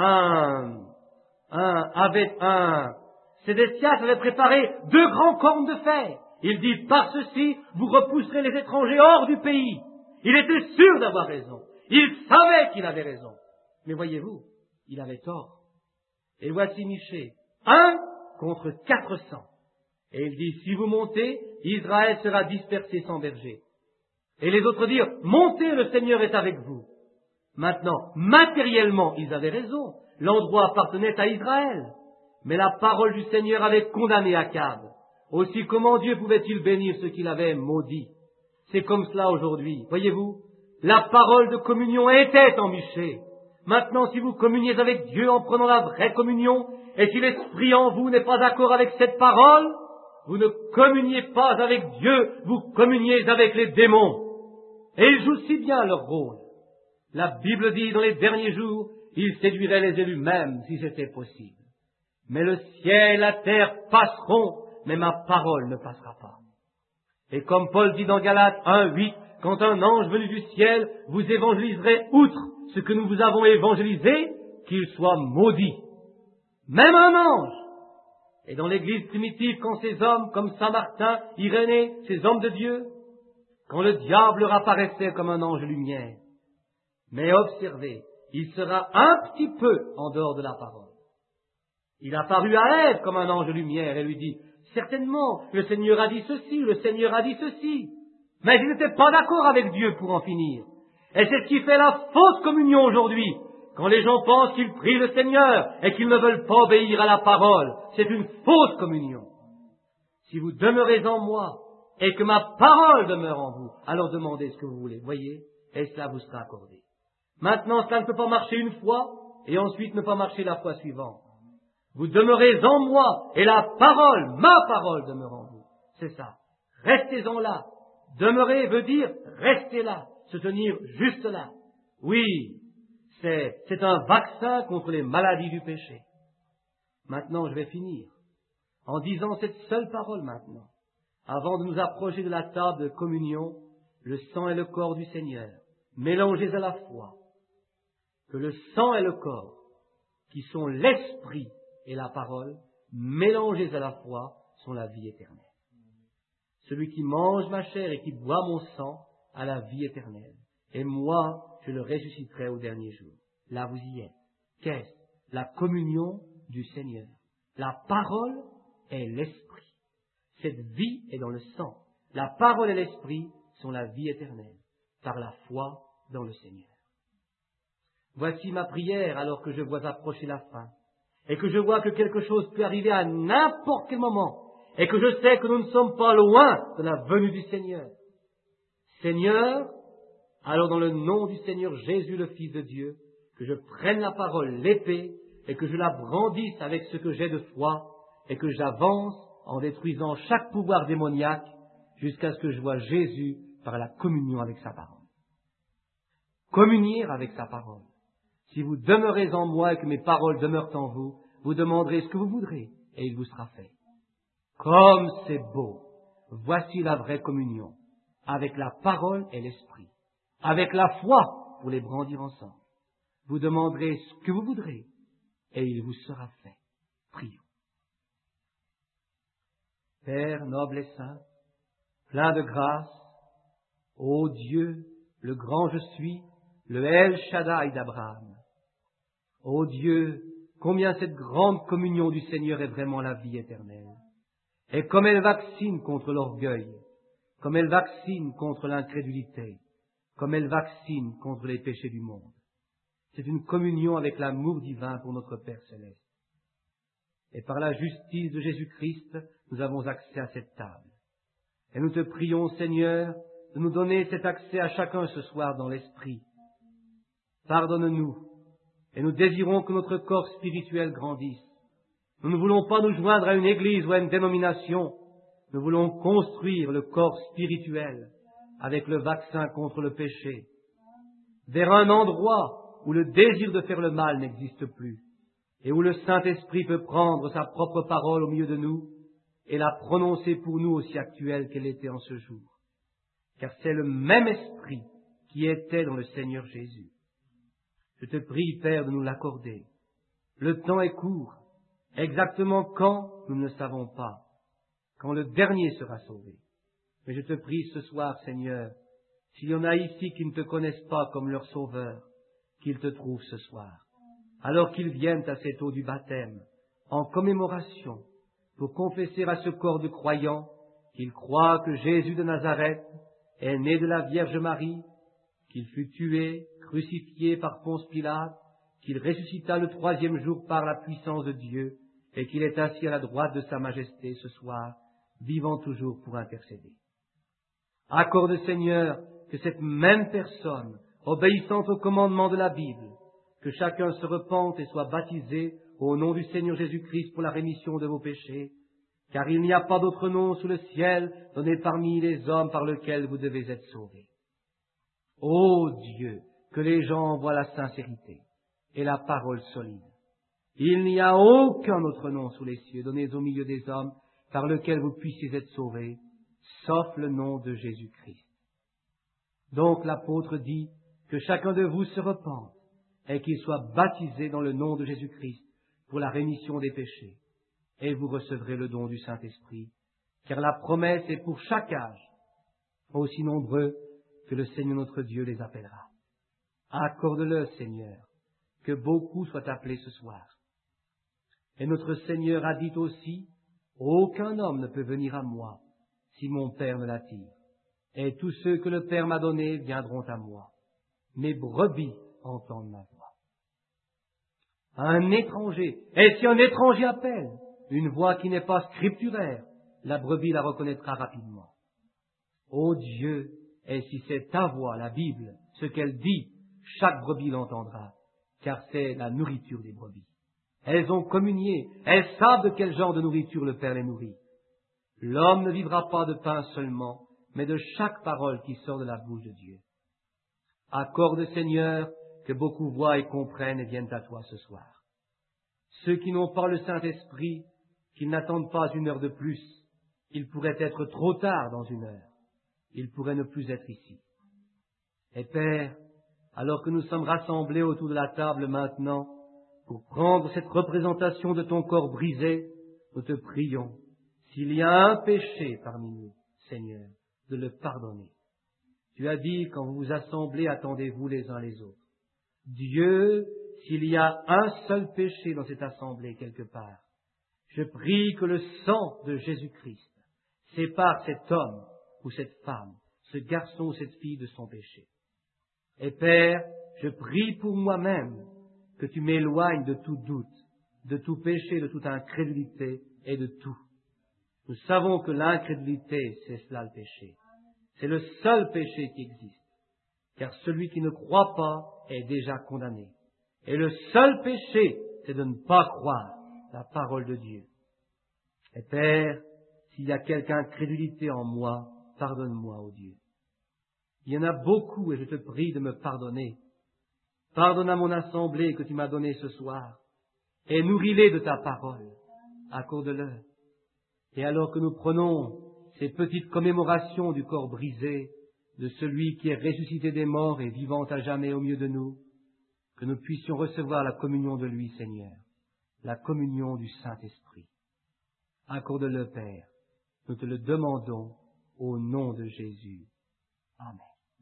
un, un, avait un, Sédécias avait préparé deux grands cornes de fer. Il dit, par ceci, vous repousserez les étrangers hors du pays. Il était sûr d'avoir raison. Il savait qu'il avait raison. Mais voyez-vous, il avait tort. Et voici Michée, un contre quatre cents. Et il dit, si vous montez, Israël sera dispersé sans berger. Et les autres dirent, montez, le Seigneur est avec vous. Maintenant, matériellement, ils avaient raison. L'endroit appartenait à Israël. Mais la parole du Seigneur avait condamné Akab. Aussi, comment Dieu pouvait-il bénir ceux qu'il avait maudits? C'est comme cela aujourd'hui. Voyez-vous, la parole de communion était en Michée. Maintenant, si vous communiez avec Dieu en prenant la vraie communion, et si l'Esprit en vous n'est pas d'accord avec cette parole, vous ne communiez pas avec Dieu, vous communiez avec les démons. Et ils jouent si bien leur rôle. La Bible dit, dans les derniers jours, ils séduiraient les élus même, si c'était possible. Mais le ciel et la terre passeront, mais ma parole ne passera pas. Et comme Paul dit dans Galates un huit, quand un ange venu du ciel vous évangéliserait outre ce que nous vous avons évangélisé, qu'il soit maudit. Même un ange. Et dans l'église primitive, quand ces hommes comme Saint Martin, Irénée, ces hommes de Dieu, quand le diable leur apparaissait comme un ange lumière. Mais observez, il sera un petit peu en dehors de la parole. Il apparut à Ève comme un ange lumière et lui dit, certainement, le Seigneur a dit ceci, le Seigneur a dit ceci. Mais il n'était pas d'accord avec Dieu pour en finir. Et c'est ce qui fait la fausse communion aujourd'hui. Quand les gens pensent qu'ils prient le Seigneur et qu'ils ne veulent pas obéir à la parole, c'est une fausse communion. Si vous demeurez en moi et que ma parole demeure en vous, alors demandez ce que vous voulez, voyez, et cela vous sera accordé. Maintenant, cela ne peut pas marcher une fois et ensuite ne pas marcher la fois suivante. Vous demeurez en moi et la parole, ma parole demeure en vous. C'est ça. Restez-en là. Demeurer veut dire rester là, se tenir juste là. Oui, c'est, c'est un vaccin contre les maladies du péché. Maintenant, je vais finir en disant cette seule parole maintenant. Avant de nous approcher de la table de communion, le sang et le corps du Seigneur, mélangés à la fois. Que le sang et le corps, qui sont l'esprit et la parole, mélangés à la fois, sont la vie éternelle. Celui qui mange ma chair et qui boit mon sang a la vie éternelle. Et moi, je le ressusciterai au dernier jour. Là, vous y êtes. Qu'est-ce? La communion du Seigneur. La parole est l'esprit. Cette vie est dans le sang. La parole et l'esprit sont la vie éternelle, par la foi dans le Seigneur. Voici ma prière alors que je vois approcher la fin, et que je vois que quelque chose peut arriver à n'importe quel moment, et que je sais que nous ne sommes pas loin de la venue du Seigneur. Seigneur, alors dans le nom du Seigneur Jésus, le Fils de Dieu, que je prenne la parole, l'épée, et que je la brandisse avec ce que j'ai de foi, et que j'avance en détruisant chaque pouvoir démoniaque, jusqu'à ce que je vois Jésus par la communion avec sa parole. Communier avec sa parole. Si vous demeurez en moi et que mes paroles demeurent en vous, vous demanderez ce que vous voudrez, et il vous sera fait. Comme c'est beau! Voici la vraie communion, avec la parole et l'esprit, avec la foi pour les brandir ensemble. Vous demanderez ce que vous voudrez, et il vous sera fait. Prions. Père noble et saint, plein de grâce, ô Dieu, le grand je suis, le El Shaddai d'Abraham. Ô Dieu, combien cette grande communion du Seigneur est vraiment la vie éternelle. Et comme elle vaccine contre l'orgueil, comme elle vaccine contre l'incrédulité, comme elle vaccine contre les péchés du monde. C'est une communion avec l'amour divin pour notre Père céleste. Et par la justice de Jésus-Christ, nous avons accès à cette table. Et nous te prions, Seigneur, de nous donner cet accès à chacun ce soir dans l'esprit. Pardonne-nous, et nous désirons que notre corps spirituel grandisse. Nous ne voulons pas nous joindre à une église ou à une dénomination. Nous voulons construire le corps spirituel avec le vaccin contre le péché, vers un endroit où le désir de faire le mal n'existe plus, et où le Saint-Esprit peut prendre sa propre parole au milieu de nous et la prononcer pour nous aussi actuelle qu'elle était en ce jour. Car c'est le même Esprit qui était dans le Seigneur Jésus. Je te prie, Père, de nous l'accorder. Le temps est court. Exactement quand, nous ne le savons pas. Quand le dernier sera sauvé. Mais je te prie ce soir, Seigneur, s'il y en a ici qui ne te connaissent pas comme leur sauveur, qu'ils te trouvent ce soir, alors qu'ils viennent à cette eau du baptême, en commémoration, pour confesser à ce corps de croyants qu'ils croient que Jésus de Nazareth est né de la Vierge Marie, qu'il fut tué, crucifié par Ponce Pilate, qu'il ressuscita le troisième jour par la puissance de Dieu, et qu'il est assis à la droite de sa majesté ce soir, vivant toujours pour intercéder. Accorde, Seigneur, que cette même personne, obéissant au commandement de la Bible, que chacun se repente et soit baptisé au nom du Seigneur Jésus-Christ pour la rémission de vos péchés, car il n'y a pas d'autre nom sous le ciel donné parmi les hommes par lequel vous devez être sauvés. Ô Dieu, que les gens voient la sincérité et la parole solide. Il n'y a aucun autre nom sous les cieux donné au milieu des hommes par lequel vous puissiez être sauvés, sauf le nom de Jésus-Christ. Donc l'apôtre dit que chacun de vous se repente et qu'il soit baptisé dans le nom de Jésus-Christ pour la rémission des péchés, et vous recevrez le don du Saint-Esprit, car la promesse est pour chaque âge, aussi nombreux que le Seigneur notre Dieu les appellera. Accorde-le, Seigneur, que beaucoup soient appelés ce soir. Et notre Seigneur a dit aussi, « Aucun homme ne peut venir à moi si mon Père ne l'attire. Et tous ceux que le Père m'a donnés viendront à moi. Mes brebis entendent ma voix. » Un étranger, et si un étranger appelle une voix qui n'est pas scripturaire, la brebis la reconnaîtra rapidement. Ô Dieu, et si c'est ta voix, la Bible, ce qu'elle dit, chaque brebis l'entendra, car c'est la nourriture des brebis. Elles ont communié, elles savent de quel genre de nourriture le Père les nourrit. L'homme ne vivra pas de pain seulement, mais de chaque parole qui sort de la bouche de Dieu. Accorde, Seigneur, que beaucoup voient et comprennent et viennent à toi ce soir. Ceux qui n'ont pas le Saint-Esprit, qu'ils n'attendent pas une heure de plus, il pourrait être trop tard dans une heure. Il pourrait ne plus être ici. Et Père, alors que nous sommes rassemblés autour de la table maintenant, pour prendre cette représentation de ton corps brisé, nous te prions, s'il y a un péché parmi nous, Seigneur, de le pardonner. Tu as dit, quand vous vous assemblez, attendez-vous les uns les autres. Dieu, s'il y a un seul péché dans cette assemblée quelque part, je prie que le sang de Jésus-Christ sépare cet homme ou cette femme, ce garçon ou cette fille de son péché. Et Père, je prie pour moi-même que tu m'éloignes de tout doute, de tout péché, de toute incrédulité et de tout. Nous savons que l'incrédulité, c'est cela le péché. C'est le seul péché qui existe, car celui qui ne croit pas est déjà condamné. Et le seul péché, c'est de ne pas croire la parole de Dieu. Et Père, s'il y a quelque incrédulité en moi, pardonne-moi, ô Dieu. Il y en a beaucoup et je te prie de me pardonner. Pardonne à mon assemblée que tu m'as donnée ce soir. et nourris-les de ta parole. Accorde-leur. Et alors que nous prenons ces petites commémorations du corps brisé, de celui qui est ressuscité des morts et vivant à jamais au milieu de nous, que nous puissions recevoir la communion de lui, Seigneur, la communion du Saint-Esprit. Accorde-le, Père, nous te le demandons au nom de Jésus. Amen.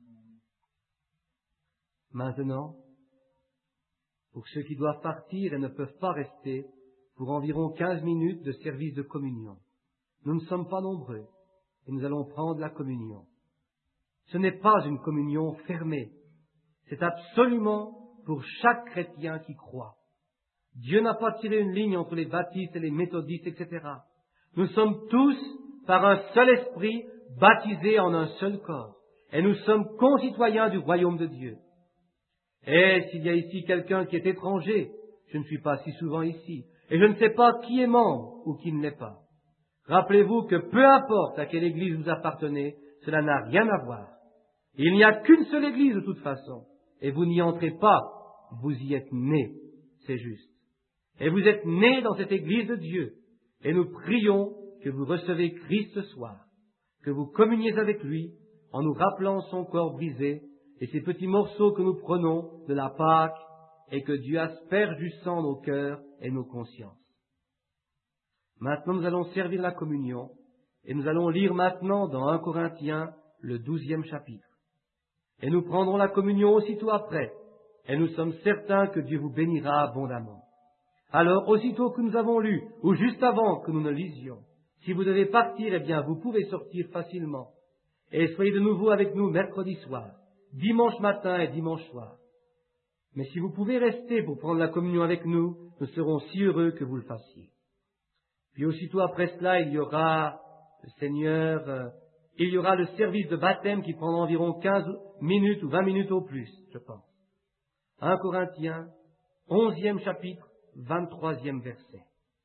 Maintenant, pour ceux qui doivent partir et ne peuvent pas rester, pour environ quinze minutes de service de communion. Nous ne sommes pas nombreux et nous allons prendre la communion. Ce n'est pas une communion fermée, c'est absolument pour chaque chrétien qui croit. Dieu n'a pas tiré une ligne entre les baptistes et les méthodistes, et cetera. Nous sommes tous, par un seul esprit, baptisés en un seul corps. Et nous sommes concitoyens du royaume de Dieu. Et s'il y a ici quelqu'un qui est étranger, je ne suis pas si souvent ici, et je ne sais pas qui est membre ou qui ne l'est pas. Rappelez-vous que peu importe à quelle église vous appartenez, cela n'a rien à voir. Il n'y a qu'une seule église de toute façon, et vous n'y entrez pas, vous y êtes nés, c'est juste. Et vous êtes nés dans cette église de Dieu, et nous prions que vous recevez Christ ce soir, que vous communiez avec lui en nous rappelant son corps brisé et ces petits morceaux que nous prenons de la Pâque, et que Dieu asperge du sang nos cœurs et nos consciences. Maintenant, nous allons servir la communion, et nous allons lire maintenant dans un Corinthiens le douzième chapitre. Et nous prendrons la communion aussitôt après, et nous sommes certains que Dieu vous bénira abondamment. Alors, aussitôt que nous avons lu, ou juste avant que nous ne lisions, si vous devez partir, eh bien, vous pouvez sortir facilement. Et soyez de nouveau avec nous mercredi soir, dimanche matin et dimanche soir. Mais si vous pouvez rester pour prendre la communion avec nous, nous serons si heureux que vous le fassiez. Puis aussitôt après cela, il y aura le Seigneur, euh, il y aura le service de baptême qui prendra environ quinze minutes ou vingt minutes au plus, je pense. un Corinthiens, onzième chapitre, vingt-troisième verset.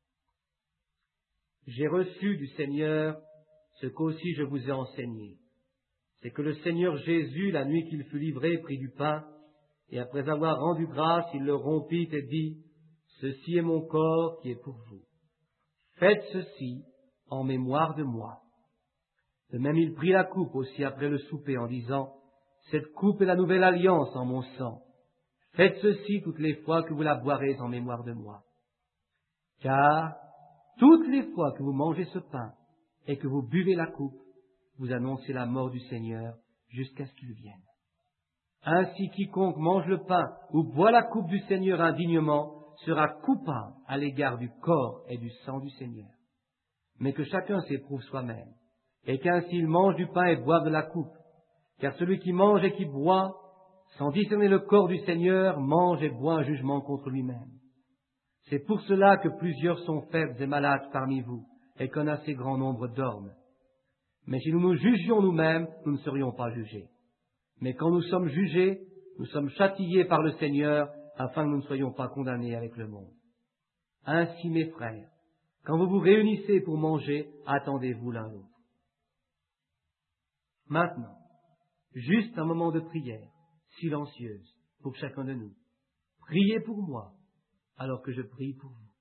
J'ai reçu du Seigneur ce qu'aussi je vous ai enseigné. C'est que le Seigneur Jésus, la nuit qu'il fut livré, prit du pain, et après avoir rendu grâce, il le rompit et dit, « Ceci est mon corps qui est pour vous. Faites ceci en mémoire de moi. » De même, il prit la coupe aussi après le souper en disant, « Cette coupe est la nouvelle alliance en mon sang. Faites ceci toutes les fois que vous la boirez en mémoire de moi. Car toutes les fois que vous mangez ce pain et que vous buvez la coupe, vous annoncez la mort du Seigneur jusqu'à ce qu'il vienne. Ainsi quiconque mange le pain ou boit la coupe du Seigneur indignement sera coupable à l'égard du corps et du sang du Seigneur. Mais que chacun s'éprouve soi-même, et qu'ainsi il mange du pain et boive de la coupe. Car celui qui mange et qui boit, sans discerner le corps du Seigneur, mange et boit un jugement contre lui-même. C'est pour cela que plusieurs sont faibles et malades parmi vous, et qu'un assez grand nombre dorment. Mais si nous nous jugions nous-mêmes, nous ne serions pas jugés. Mais quand nous sommes jugés, nous sommes châtiés par le Seigneur, afin que nous ne soyons pas condamnés avec le monde. Ainsi, mes frères, quand vous vous réunissez pour manger, attendez-vous l'un l'autre. Maintenant, juste un moment de prière, silencieuse, pour chacun de nous. Priez pour moi, alors que je prie pour vous.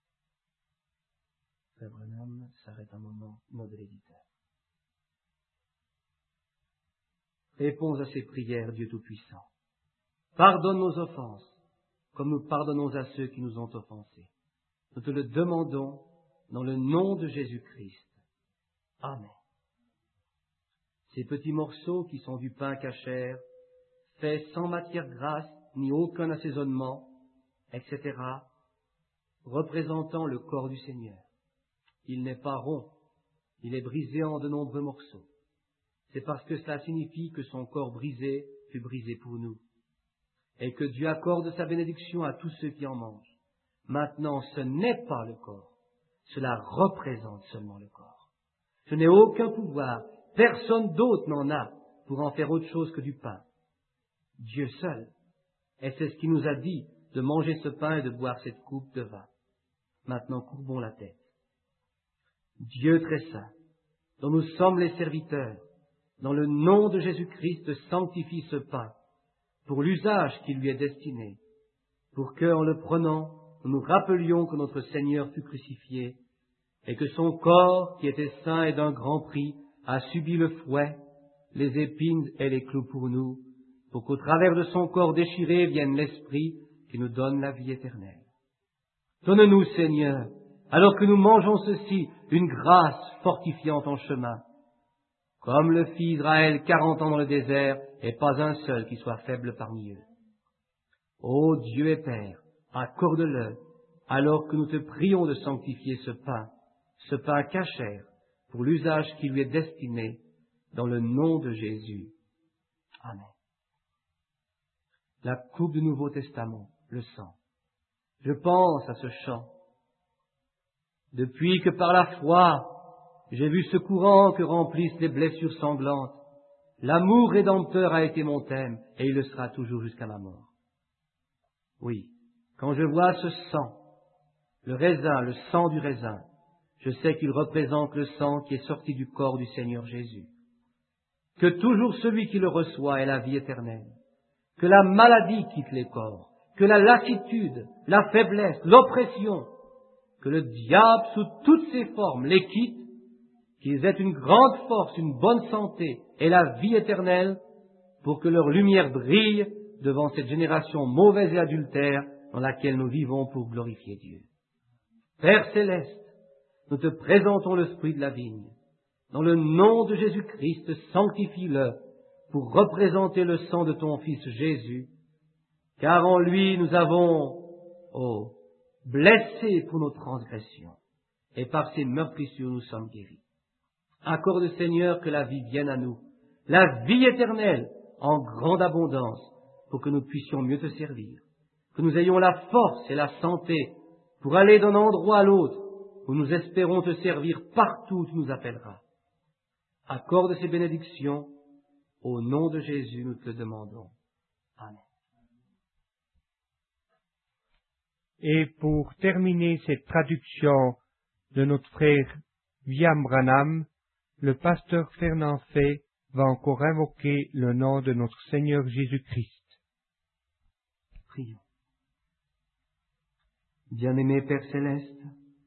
Frère Branham s'arrête un moment, mot de l'éditeur. Réponds à ces prières, Dieu Tout-Puissant. Pardonne nos offenses, comme nous pardonnons à ceux qui nous ont offensés. Nous te le demandons dans le nom de Jésus-Christ. Amen. Ces petits morceaux qui sont du pain cachère, faits sans matière grasse, ni aucun assaisonnement, et cetera, représentant le corps du Seigneur. Il n'est pas rond, il est brisé en de nombreux morceaux. C'est parce que cela signifie que son corps brisé fut brisé pour nous, et que Dieu accorde sa bénédiction à tous ceux qui en mangent. Maintenant, ce n'est pas le corps, cela représente seulement le corps. Je n'ai aucun pouvoir, personne d'autre n'en a pour en faire autre chose que du pain. Dieu seul. Et c'est ce qui nous a dit de manger ce pain et de boire cette coupe de vin. Maintenant, courbons la tête. Dieu très saint, dont nous sommes les serviteurs, dans le nom de Jésus-Christ, sanctifie ce pain pour l'usage qui lui est destiné, pour que, en le prenant, nous nous rappelions que notre Seigneur fut crucifié et que son corps, qui était saint et d'un grand prix, a subi le fouet, les épines et les clous pour nous, pour qu'au travers de son corps déchiré vienne l'Esprit qui nous donne la vie éternelle. Donne-nous, Seigneur, alors que nous mangeons ceci, une grâce fortifiante en chemin, comme le fit Israël quarante ans dans le désert, et pas un seul qui soit faible parmi eux. Ô Dieu et Père, accorde-le, alors que nous te prions de sanctifier ce pain, ce pain cachère, pour l'usage qui lui est destiné, dans le nom de Jésus. Amen. La coupe du Nouveau Testament, le sang. Je pense à ce chant. Depuis que par la foi, j'ai vu ce courant que remplissent les blessures sanglantes, l'amour rédempteur a été mon thème, et il le sera toujours jusqu'à ma mort. Oui, quand je vois ce sang, le raisin, le sang du raisin, je sais qu'il représente le sang qui est sorti du corps du Seigneur Jésus. Que toujours celui qui le reçoit ait la vie éternelle. Que la maladie quitte les corps. Que la lassitude, la faiblesse, l'oppression, que le diable sous toutes ses formes les quitte, qu'ils aient une grande force, une bonne santé et la vie éternelle pour que leur lumière brille devant cette génération mauvaise et adultère dans laquelle nous vivons pour glorifier Dieu. Père céleste, nous te présentons le fruit de la vigne. Dans le nom de Jésus-Christ, sanctifie-le pour représenter le sang de ton Fils Jésus, car en lui nous avons, oh, blessé pour nos transgressions, et par ses meurtrissures nous sommes guéris. Accorde, Seigneur, que la vie vienne à nous, la vie éternelle en grande abondance, pour que nous puissions mieux te servir, que nous ayons la force et la santé pour aller d'un endroit à l'autre, où nous espérons te servir partout où tu nous appelleras. Accorde ces bénédictions, au nom de Jésus nous te le demandons. Amen. Et pour terminer cette traduction de notre frère William Branham, le pasteur Fernand Fay va encore invoquer le nom de notre Seigneur Jésus-Christ. Prions. Bien-aimé Père Céleste,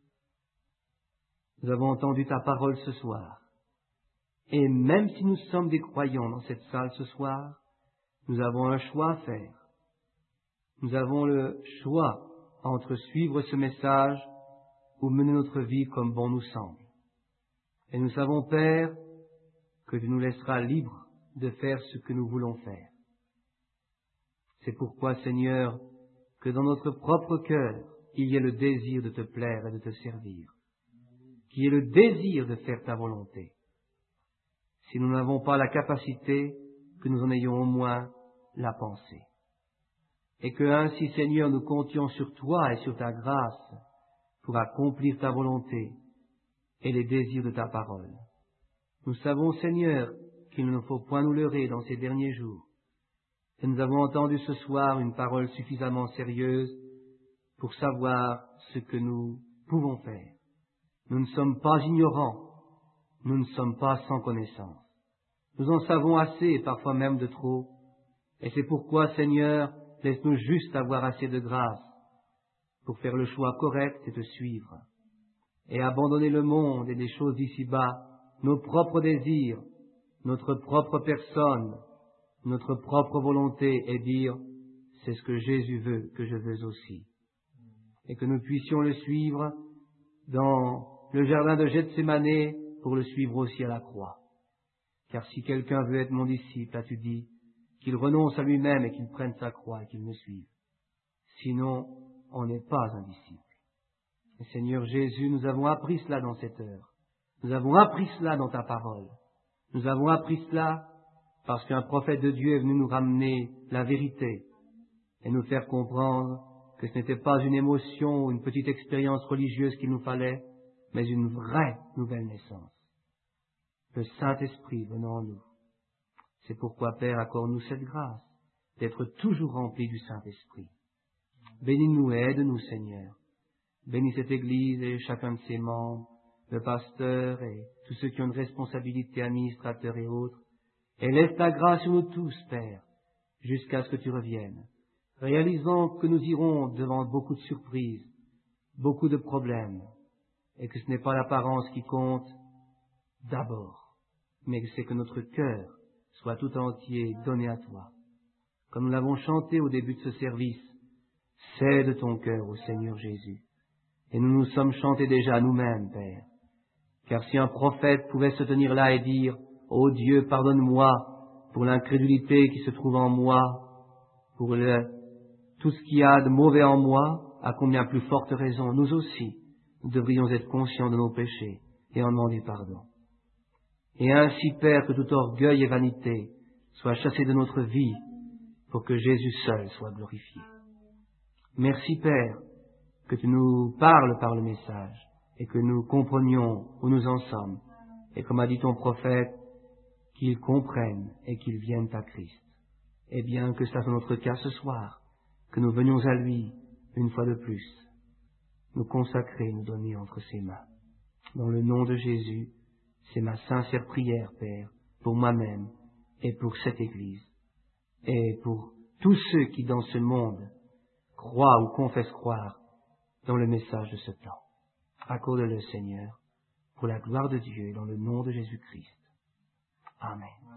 nous avons entendu ta parole ce soir. Et même si nous sommes des croyants dans cette salle ce soir, nous avons un choix à faire. Nous avons le choix entre suivre ce message ou mener notre vie comme bon nous semble. Et nous savons, Père, que tu nous laisseras libres de faire ce que nous voulons faire. C'est pourquoi, Seigneur, que dans notre propre cœur, il y ait le désir de te plaire et de te servir, qu'il y ait le désir de faire ta volonté. Si nous n'avons pas la capacité, que nous en ayons au moins la pensée. Et que ainsi, Seigneur, nous comptions sur toi et sur ta grâce pour accomplir ta volonté et les désirs de ta parole. Nous savons, Seigneur, qu'il ne faut point nous leurrer dans ces derniers jours. Et nous avons entendu ce soir une parole suffisamment sérieuse pour savoir ce que nous pouvons faire. Nous ne sommes pas ignorants. Nous ne sommes pas sans connaissance. Nous en savons assez, et parfois même de trop. Et c'est pourquoi, Seigneur, laisse-nous juste avoir assez de grâce pour faire le choix correct et te suivre. Et abandonner le monde et les choses d'ici-bas, nos propres désirs, notre propre personne, notre propre volonté, et dire, c'est ce que Jésus veut, que je veux aussi. Et que nous puissions le suivre dans le jardin de Gethsémanée, pour le suivre aussi à la croix. Car si quelqu'un veut être mon disciple, as-tu dit, qu'il renonce à lui-même et qu'il prenne sa croix et qu'il me suive. Sinon, on n'est pas un disciple. Et Seigneur Jésus, nous avons appris cela dans cette heure. Nous avons appris cela dans ta parole. Nous avons appris cela parce qu'un prophète de Dieu est venu nous ramener la vérité et nous faire comprendre que ce n'était pas une émotion ou une petite expérience religieuse qu'il nous fallait, mais une vraie nouvelle naissance. Le Saint-Esprit venant en nous. C'est pourquoi, Père, accorde-nous cette grâce d'être toujours remplis du Saint-Esprit. Bénis-nous et aide-nous, Seigneur. Bénis cette Église et chacun de ses membres, le pasteur et tous ceux qui ont une responsabilité, administrateurs et autres. Et laisse ta grâce sur nous tous, Père, jusqu'à ce que tu reviennes. réalisant que nous irons devant beaucoup de surprises, beaucoup de problèmes, et que ce n'est pas l'apparence qui compte d'abord, mais que c'est que notre cœur soit tout entier donné à toi. Comme nous l'avons chanté au début de ce service, cède ton cœur au Seigneur Jésus. Et nous nous sommes chantés déjà nous-mêmes, Père. Car si un prophète pouvait se tenir là et dire « Ô Dieu, pardonne-moi pour l'incrédulité qui se trouve en moi, pour le, tout ce qu'il y a de mauvais en moi, à combien plus forte raison, nous aussi, nous devrions être conscients de nos péchés et en demander pardon. Et ainsi, Père, que tout orgueil et vanité soient chassés de notre vie pour que Jésus seul soit glorifié. Merci, Père, que tu nous parles par le message et que nous comprenions où nous en sommes. Et comme a dit ton prophète, qu'ils comprennent et qu'ils viennent à Christ. Et bien que ça soit notre cas ce soir, que nous venions à lui une fois de plus, nous consacrer, nous donner entre ses mains. Dans le nom de Jésus, c'est ma sincère prière, Père, pour moi-même et pour cette Église, et pour tous ceux qui dans ce monde croient ou confessent croire dans le message de ce temps. Accorde-le, Seigneur, pour la gloire de Dieu et dans le nom de Jésus-Christ. Amen.